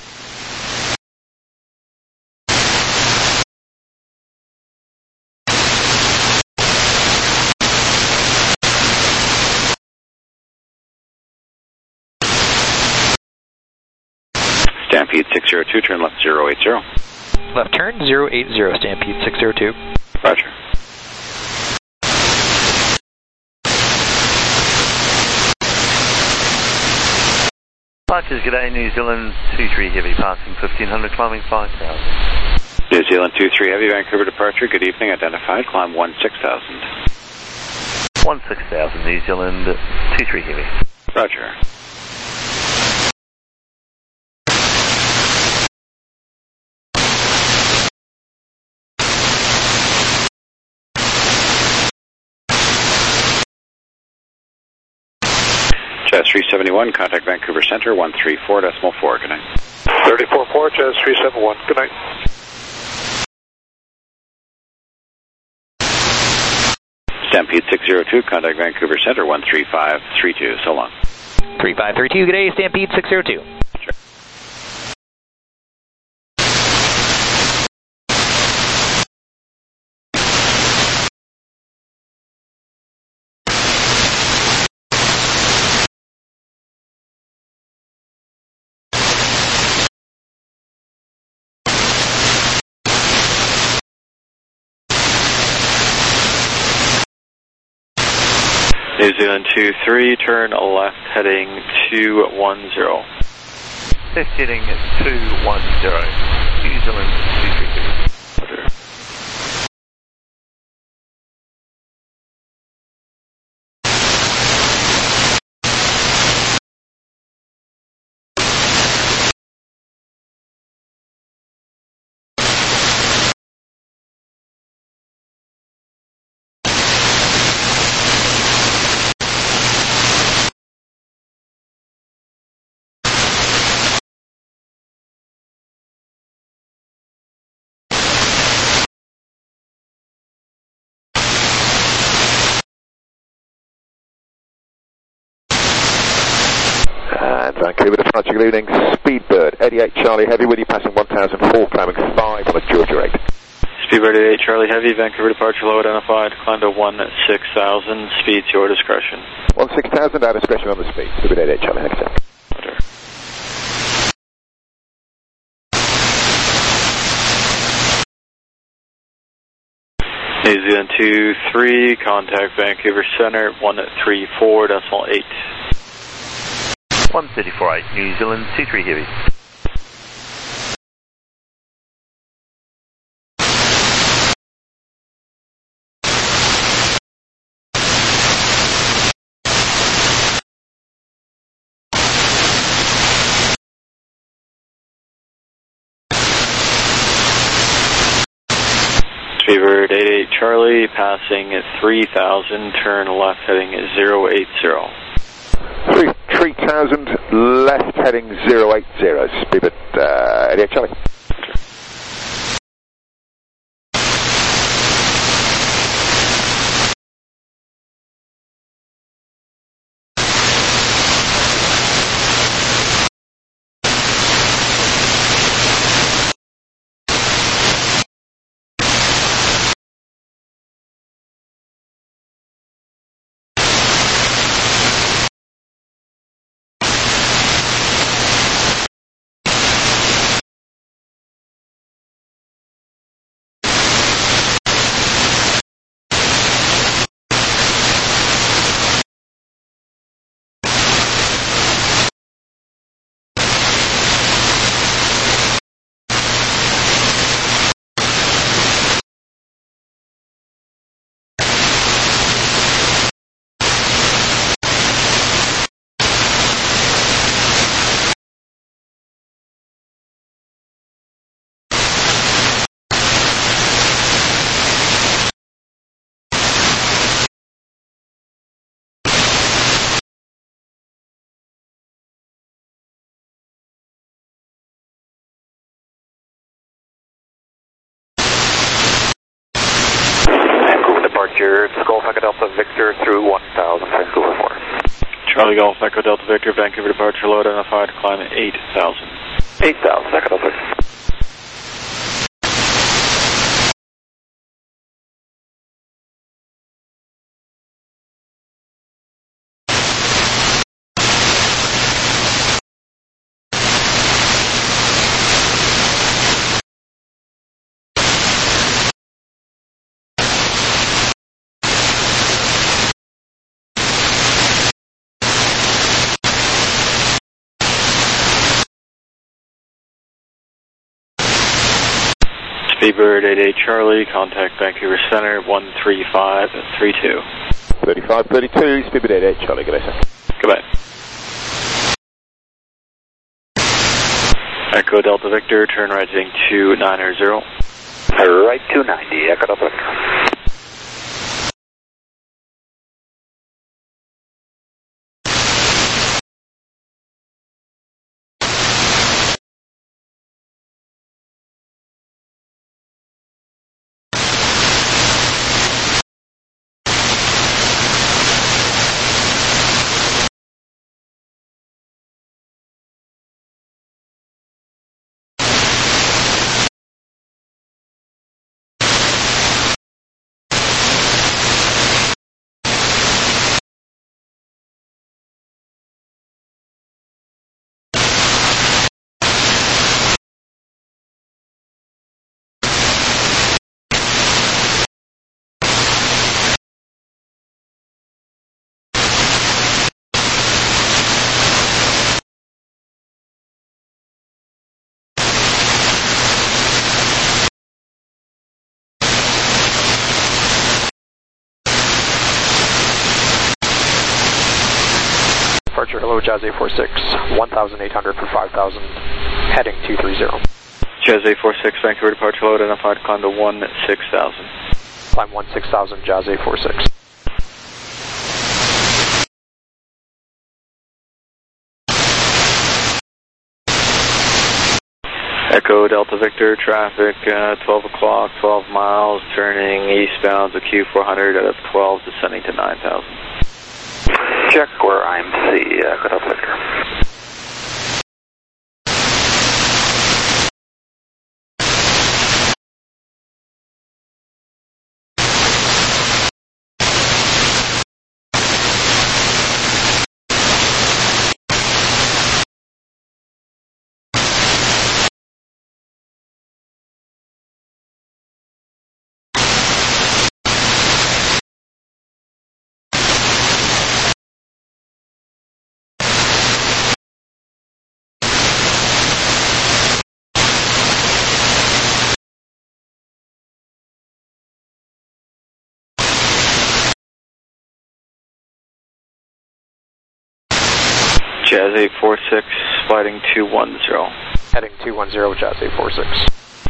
Stampede 602, turn left 080. Left turn 080, Stampede 602. Roger. Departures, g'day, New Zealand 23 Heavy, passing 1,500, climbing 5,000. New Zealand 23 Heavy, Vancouver departure. Good evening, identified, climb 16,000. 16,000, New Zealand 23 Heavy. Roger. Jazz 371, contact Vancouver Center 134.4. Good night. 34.4, Jazz 371. Good night. Stampede 602, contact Vancouver Center 13532. So long. 3532, good day, Stampede 602. New Zealand 23, turn left heading 210. Left heading 210. New Zealand 23. Roger. Vancouver departure, good evening, Speedbird, 88 Charlie Heavy with you, passing 1,004, climbing 5 on a Georgia 8. Speedbird 88 Charlie Heavy, Vancouver departure, low identified, climb to 16,000, speed to your discretion. 16,000, our discretion on the speed, Speedbird 88 Charlie Heavy. Roger. New Zealand 23, contact Vancouver Center 134.8. 134.8, New Zealand 23 Heavy. Speedbird 88 Charlie, passing at 3,000, turn left heading 080. 3,000, left heading 080, Speedbird 88 Charlie. Departure, Golf Echo Delta Victor through 1000, Vancouver 4. Charlie Golf Echo Delta Victor, Vancouver departure, low identified, climb at 8,000. 8,000, Echo Delta. Speedbird 88 Charlie, contact Vancouver Center 13532. 3532, Speedbird 88 Charlie, good day, sir. Goodbye. Echo Delta Victor, turn right heading 290. Right 290, Echo Delta Victor. Departure, hello, Jazz 846, 1,800 for 5,000, heading 230. Jazz 846, Vancouver departure, low identified, climb to 16,000. Climb 16,000, Jazz 846. Echo Delta Victor, traffic 12 o'clock, 12 miles, turning eastbound to Q400 out of 12, descending to 9,000. Check where I'm C, Echo Delta Victor. Jazz 846, flighting 210. Heading 210, Jazz 846.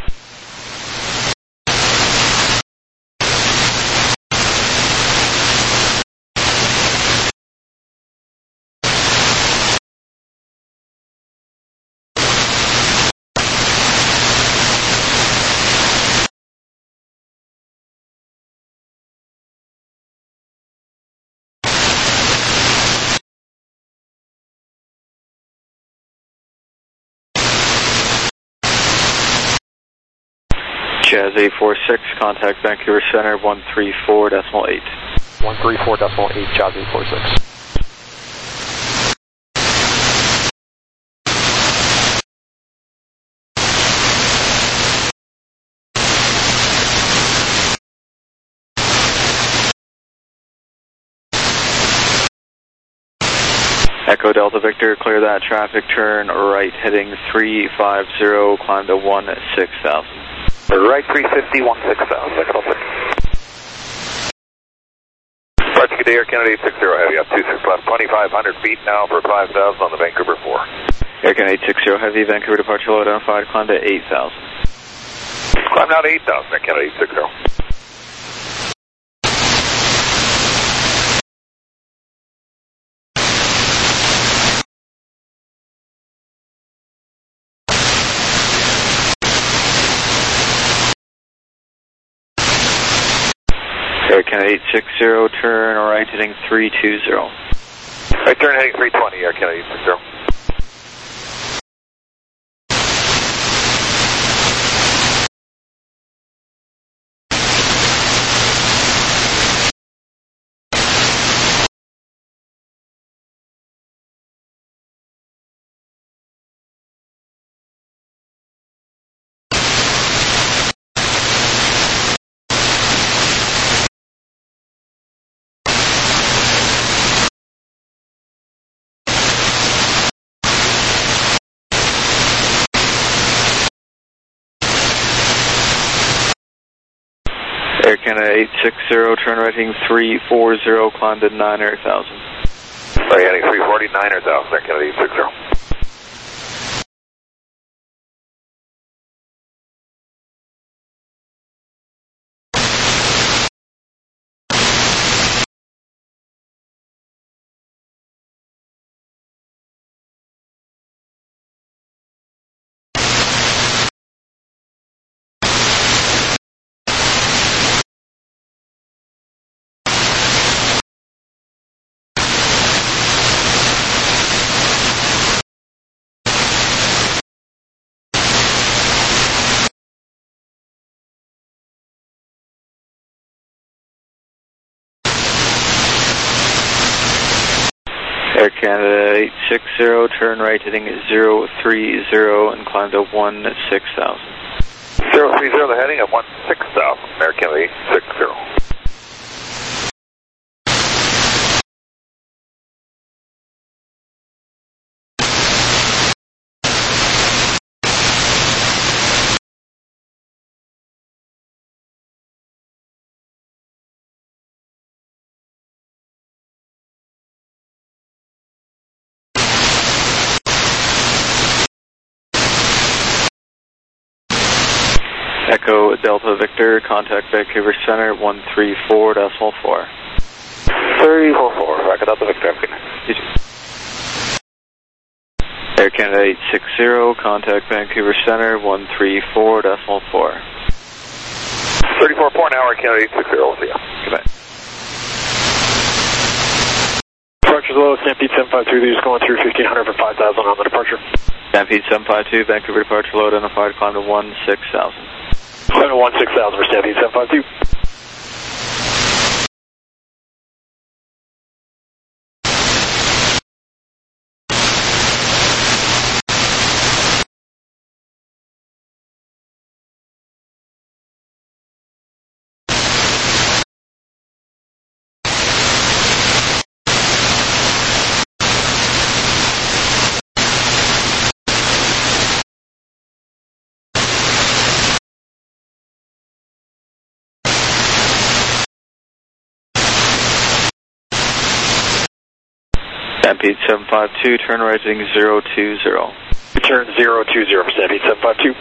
Jazz 846, contact Vancouver Center 134.8. 134.8, Jazz 846. Echo Delta Victor, clear that traffic, turn right, heading 350, climb to 16,000. Right 350, 16,000, Echo Delta. Departure, good day, Air Canada 860, heavy up 26 left, 2,500 feet now for 5,000 on the Vancouver 4. Air Canada 860, heavy, Vancouver departure low identified, climb to 8,000. Climb now to 8,000, Air Canada 860. Air Canada 860, turn right, heading 320. Right turn heading 320, Air Canada 860. Air Canada 860, turn right, heading 340, climb to 9,000. Right, heading 340, 9,000, Air Canada 860. Air Canada 860, turn right, heading 030, and climb to 16,000. 030, the heading at 16,000, Air Canada 860. Echo Delta Victor, contact Vancouver Center 134.4. 344, Echo Delta Victor, Air Canada 860, contact Vancouver Center 134.4. 34 now, Air Canada 860, we'll see ya. Goodbye. Departure's low, Stampede 752, just going through 1,500 for 5,000 on the departure. Stampede 752, Vancouver departure low identified, climb to 16,000. Climb to 16,000 for Stampede 752. Stampede 752, turn right heading 020. Turn 020 for Stampede 752.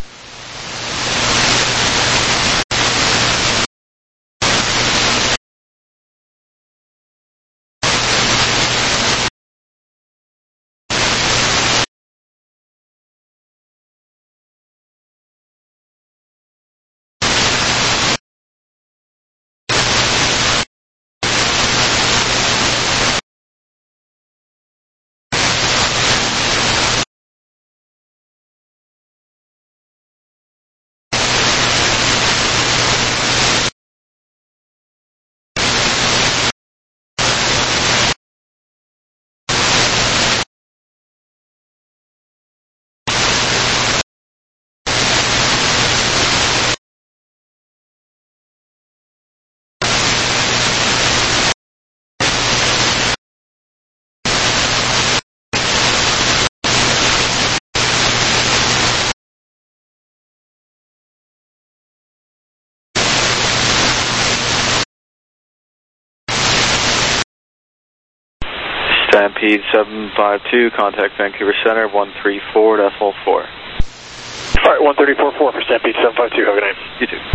Stampede 752, contact Vancouver Center 134.4. Alright, 134.4 for Stampede 752, have a good night. You too.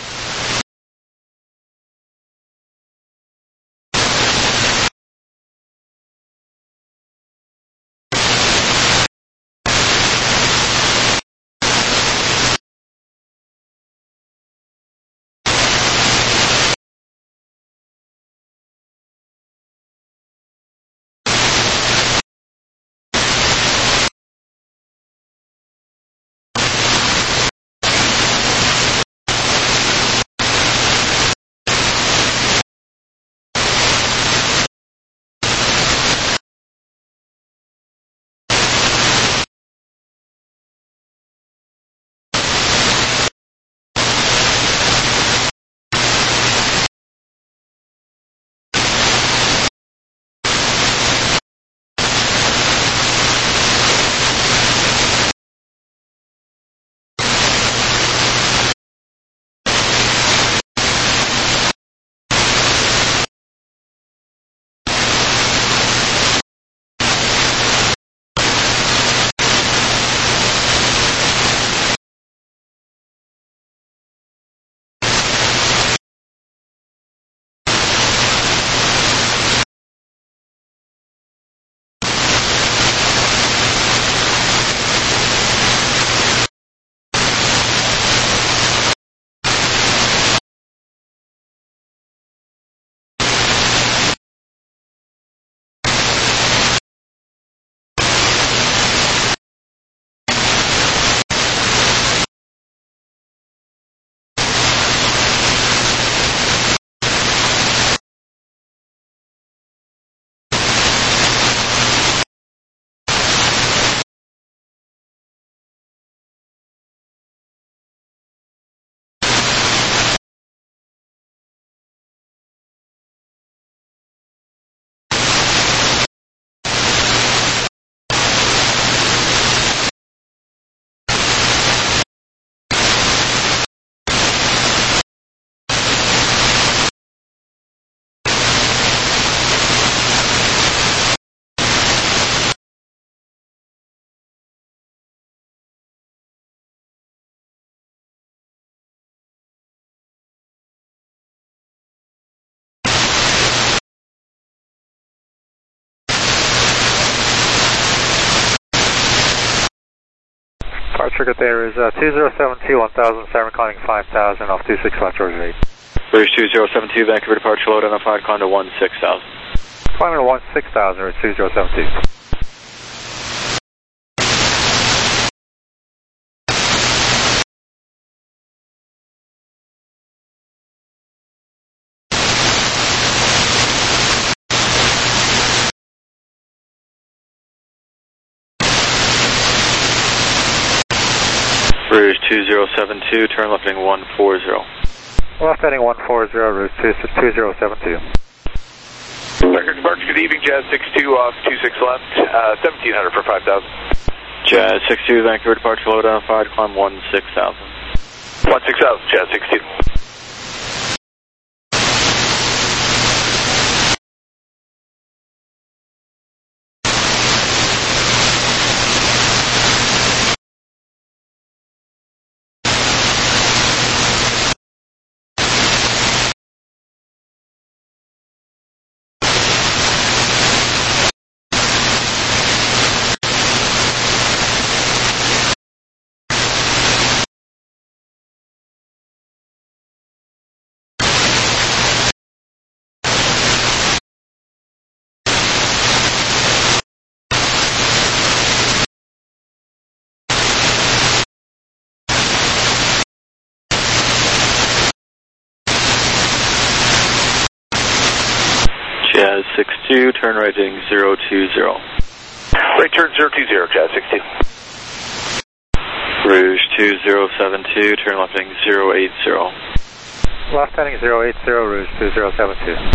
Departure there is 2072, 1000, Siren climbing 5000 off 265 Georgia 8. British 2072, Vancouver departure load identified, climb to 16,000. Climbing to 16,000 or 2072. British 2072, turn left heading 140. Left heading 140, route 2072. Record departure, good evening, Jazz 62 off 26 left, 1700 for 5000. Jazz 62, Vancouver departure load identified, climb 16,000. 16,000, Jazz 62. 162, turn right heading 020. Right turn 020, Jazz 62. Rouge 2072, turn left heading 080. Left heading 080, Rouge 2072.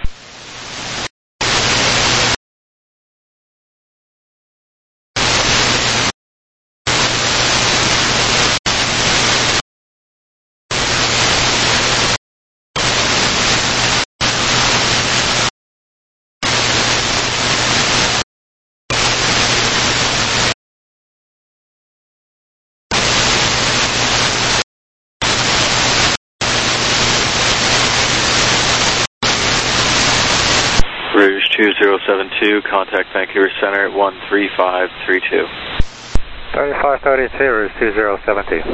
Rouge 2072, contact Vancouver Center at 13532. 3532, Rouge 2072.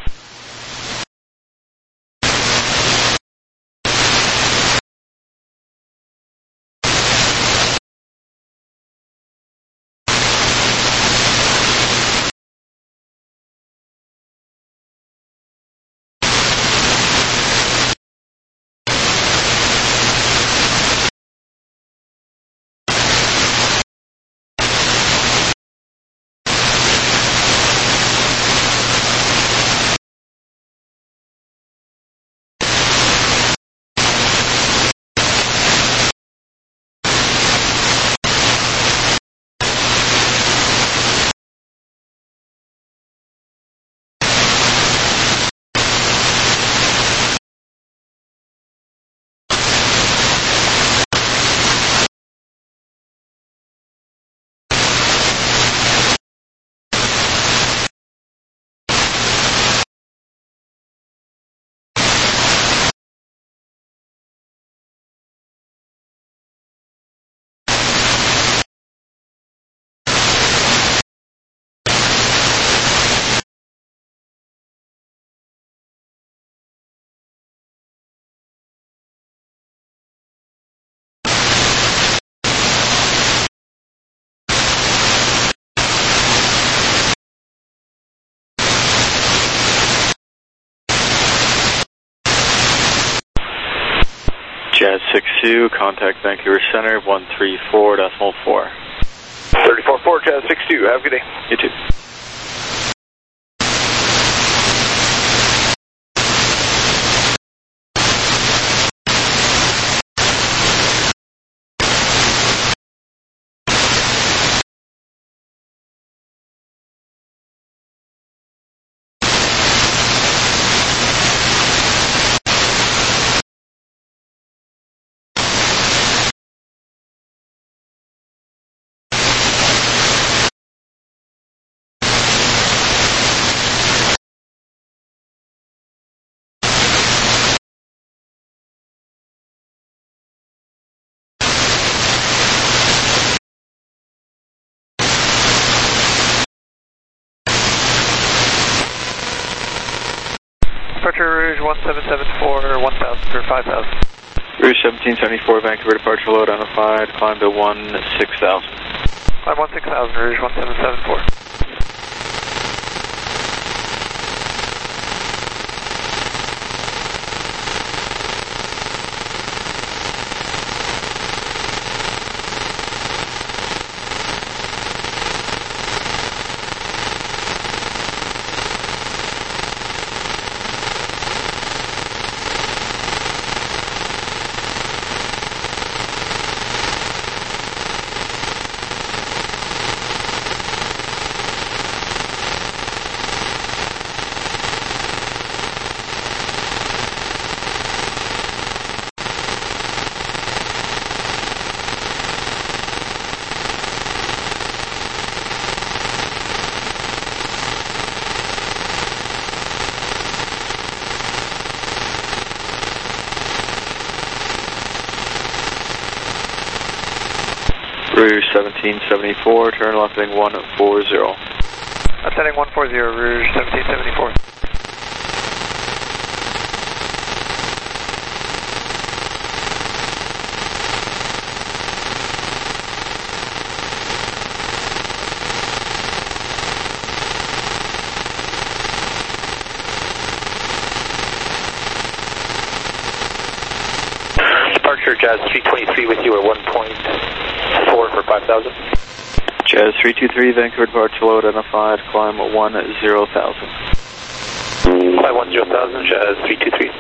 Jazz 62, contact Vancouver Center 134.4. 34-4, Jazz 62, have a good day. You too. Departure Rouge 1774, 1000 for 5000. Rouge 1774, Vancouver departure load identified, climb to 16,000. Climb 16,000, Rouge 1774. Rouge 1774, turn left heading 140. That's heading 140, Rouge 1774. departure, Jazz 323 with you at 1.4 for 5,000. Jazz 323, Vancouver departure low identified, climb 10,000. Climb 10,000, Jazz 323.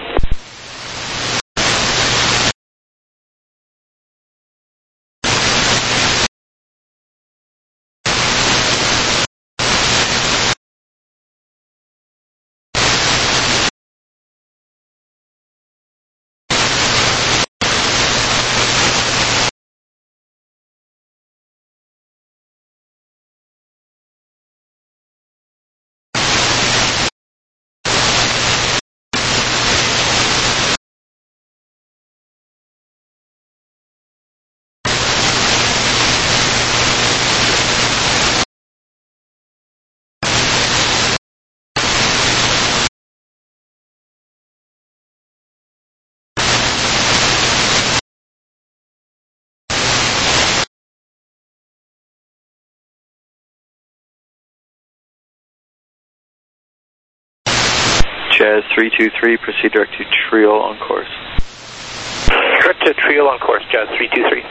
Jazz 323, proceed direct to Triel on course. Direct to Triel on course, Jazz 323.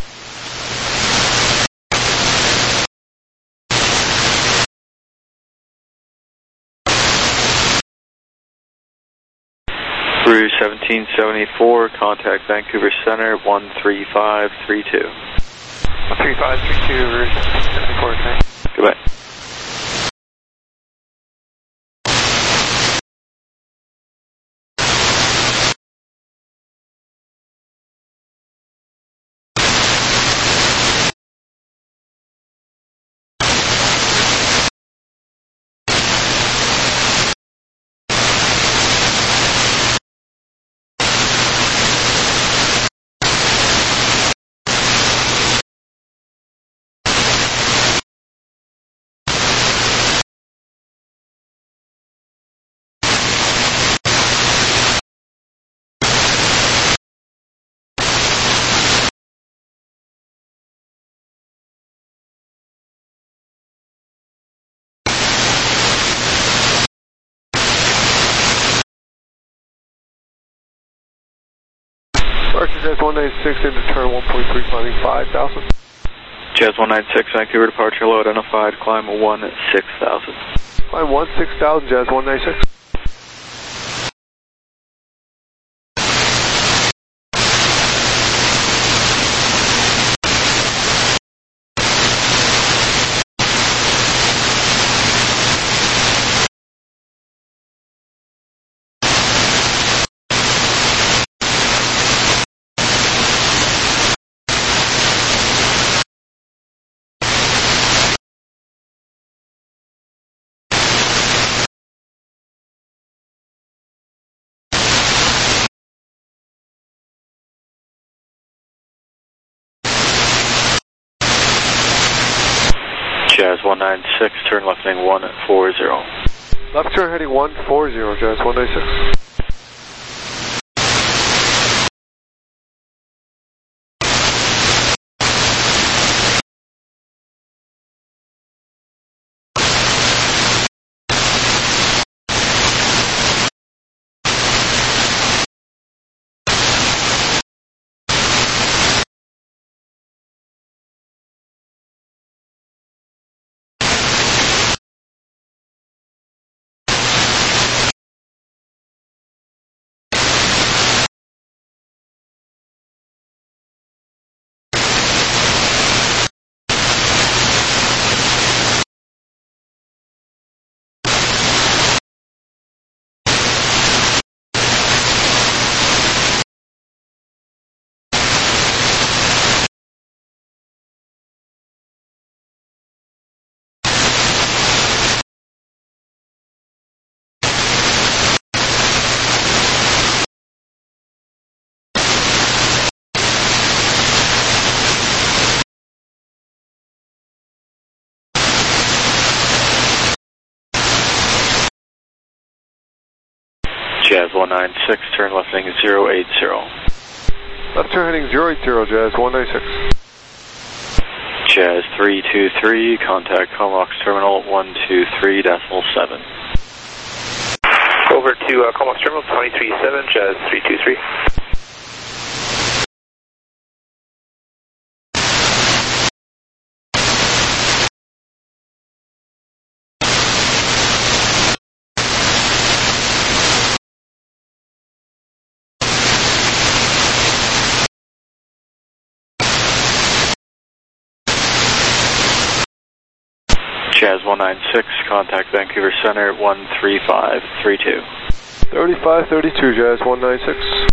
Through 1774, contact Vancouver Center 13532. 13532, Rouge 74, okay. Goodbye. Departure Jazz 196 into turn 1.3, climbing 5,000. Jazz 196, Vancouver departure low identified, climb 16,000. Climb 16,000, Jazz 196. Jazz 196, turn left heading 140. Left turn heading 140, Jazz 196. Jazz 196, turn left heading 080. Left turn heading 080, Jazz 196. Jazz 323, contact Comox Terminal 123.7. Over to Comox Terminal 237, Jazz 323. Jazz 196, contact Vancouver Center 13532. 3532, Jazz 196.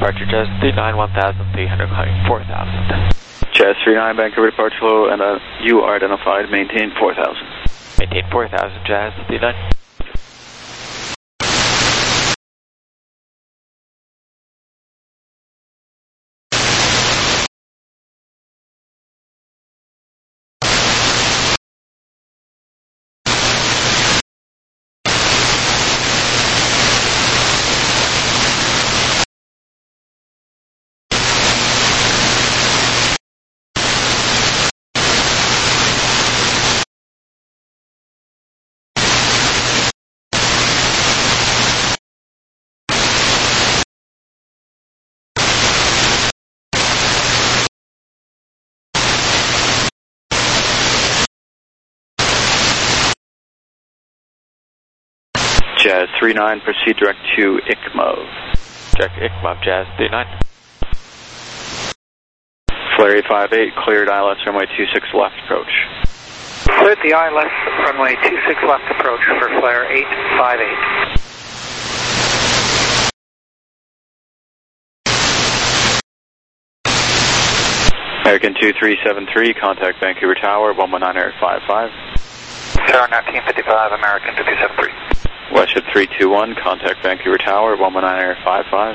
Departure Jazz 39, 1,300, climbing 4,000. Jazz 39, Vancouver departure low, and you are identified. Maintain 4,000. Maintain 4,000, Jazz 39. Jazz 39, proceed direct to ICMO. Direct ICMO, Jazz 39. Flare 858, cleared ILS runway 26 left approach. Cleared the ILS runway 26 left approach for flare 858. American 2373, contact Vancouver Tower, 119 Air 55. Tower 1955, American 2373. WestJet 321, contact Vancouver Tower, 119 Air 55.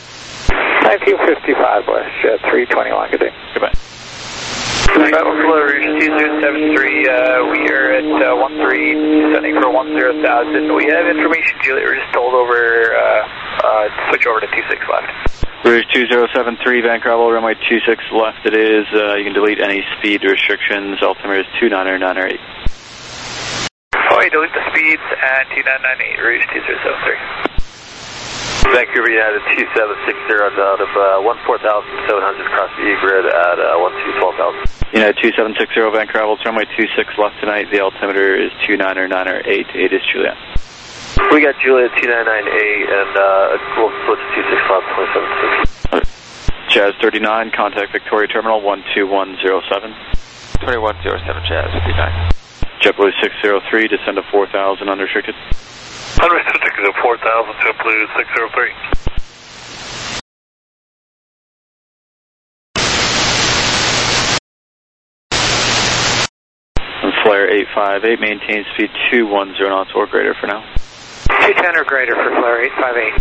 1955, WestJet 321, good day. Goodbye. Battle Flow Rouge 2073, we are at 13, descending for 10,000. We have information, Juliet, we're just told over, switch over to 26 left. Rouge 2073, Vancouver runway 26 left it is. You can delete any speed restrictions. Altimeter is 29908. Oh, you delete the speeds and 2998, Rouge 2073. Vancouver United 2760 out of 14,700 across the E-grid at 12,000. United 2760, Vancouver runway 26 left tonight. The altimeter is 29908. 8 is Juliet. We got Juliet 299A and we'll switch to 26 left 2760. Jazz 39, contact Victoria Terminal 12107. 2107, Jazz 39. JetBlue 603, descend to 4,000 unrestricted. Unrestricted to 4,000, JetBlue 603. And Flare 858, maintain speed 210 knots or greater for now. 210 or greater for Flare 858.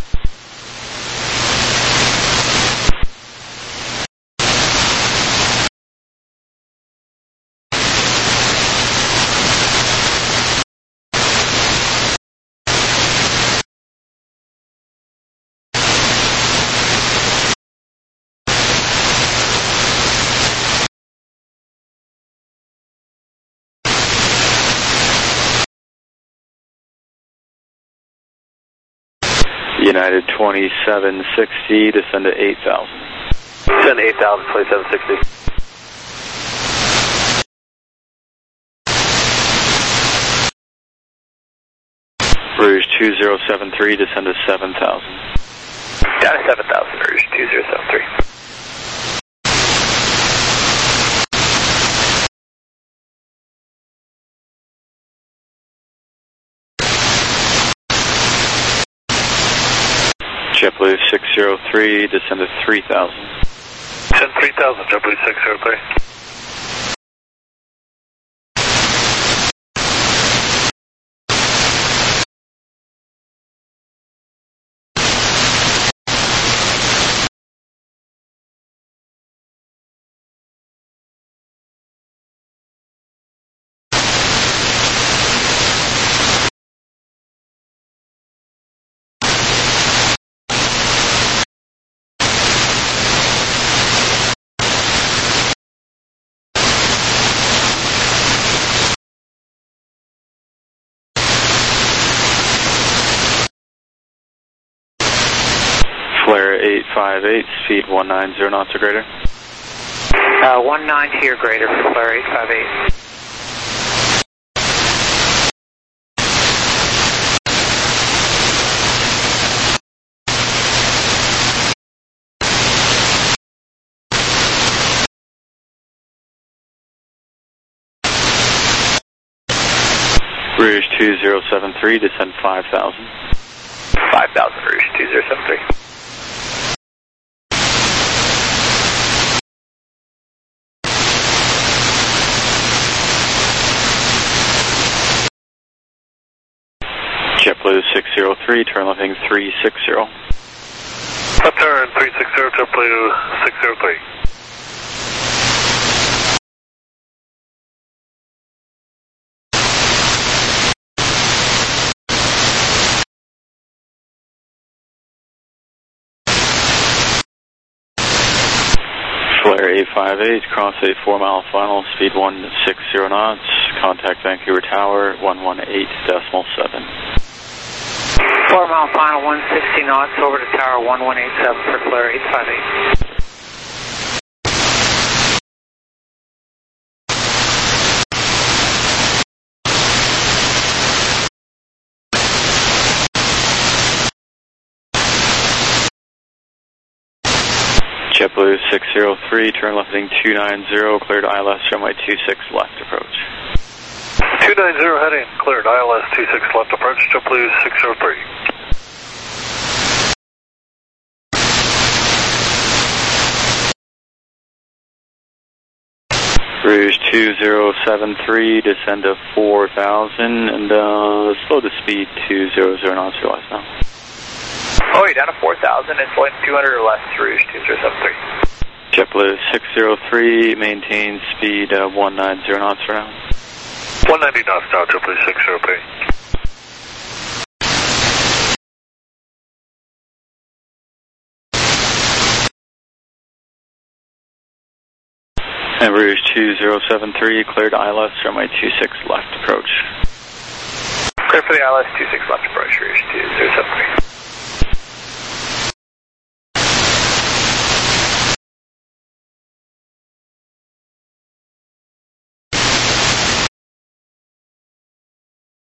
United 2760, descend to 8,000. Descend to 8,000, 2760. Rouge 2073, descend to 7,000. Down to 7,000, Rouge 2073. JetBlue 603, descend to 3,000. Descend 3,000, JetBlue 603. Flare 858, speed 190 knots or greater. 190 or greater for Flare 858. Rouge 2073, descend 5,000. 5,000, Rouge 2073. JetBlue 603, turn left heading 360. Left turn 360, JetBlue 603. Flare 858, cross a 4-mile final, speed 160 knots, contact Vancouver Tower 118.7. 4-mile final, 160 knots, over to Tower 1187 for Flare 858. JetBlue 603, turn left heading 290, cleared ILS, runway 26 left approach. 290 heading, cleared ILS 26 left approach, JetBlue 603. Rouge 2073, descend to 4,000, and slow the speed to 00 knots for less now. Oh, you're down to 4,000 and flight 200 or less, Rouge 2073. JetBlue 603, maintain speed 190 knots for now. 190 knots now, JetBlue 603. And Rouge 2073, cleared ILS, runway 26 left approach. Clear for the ILS 26 left approach, Rouge 2073.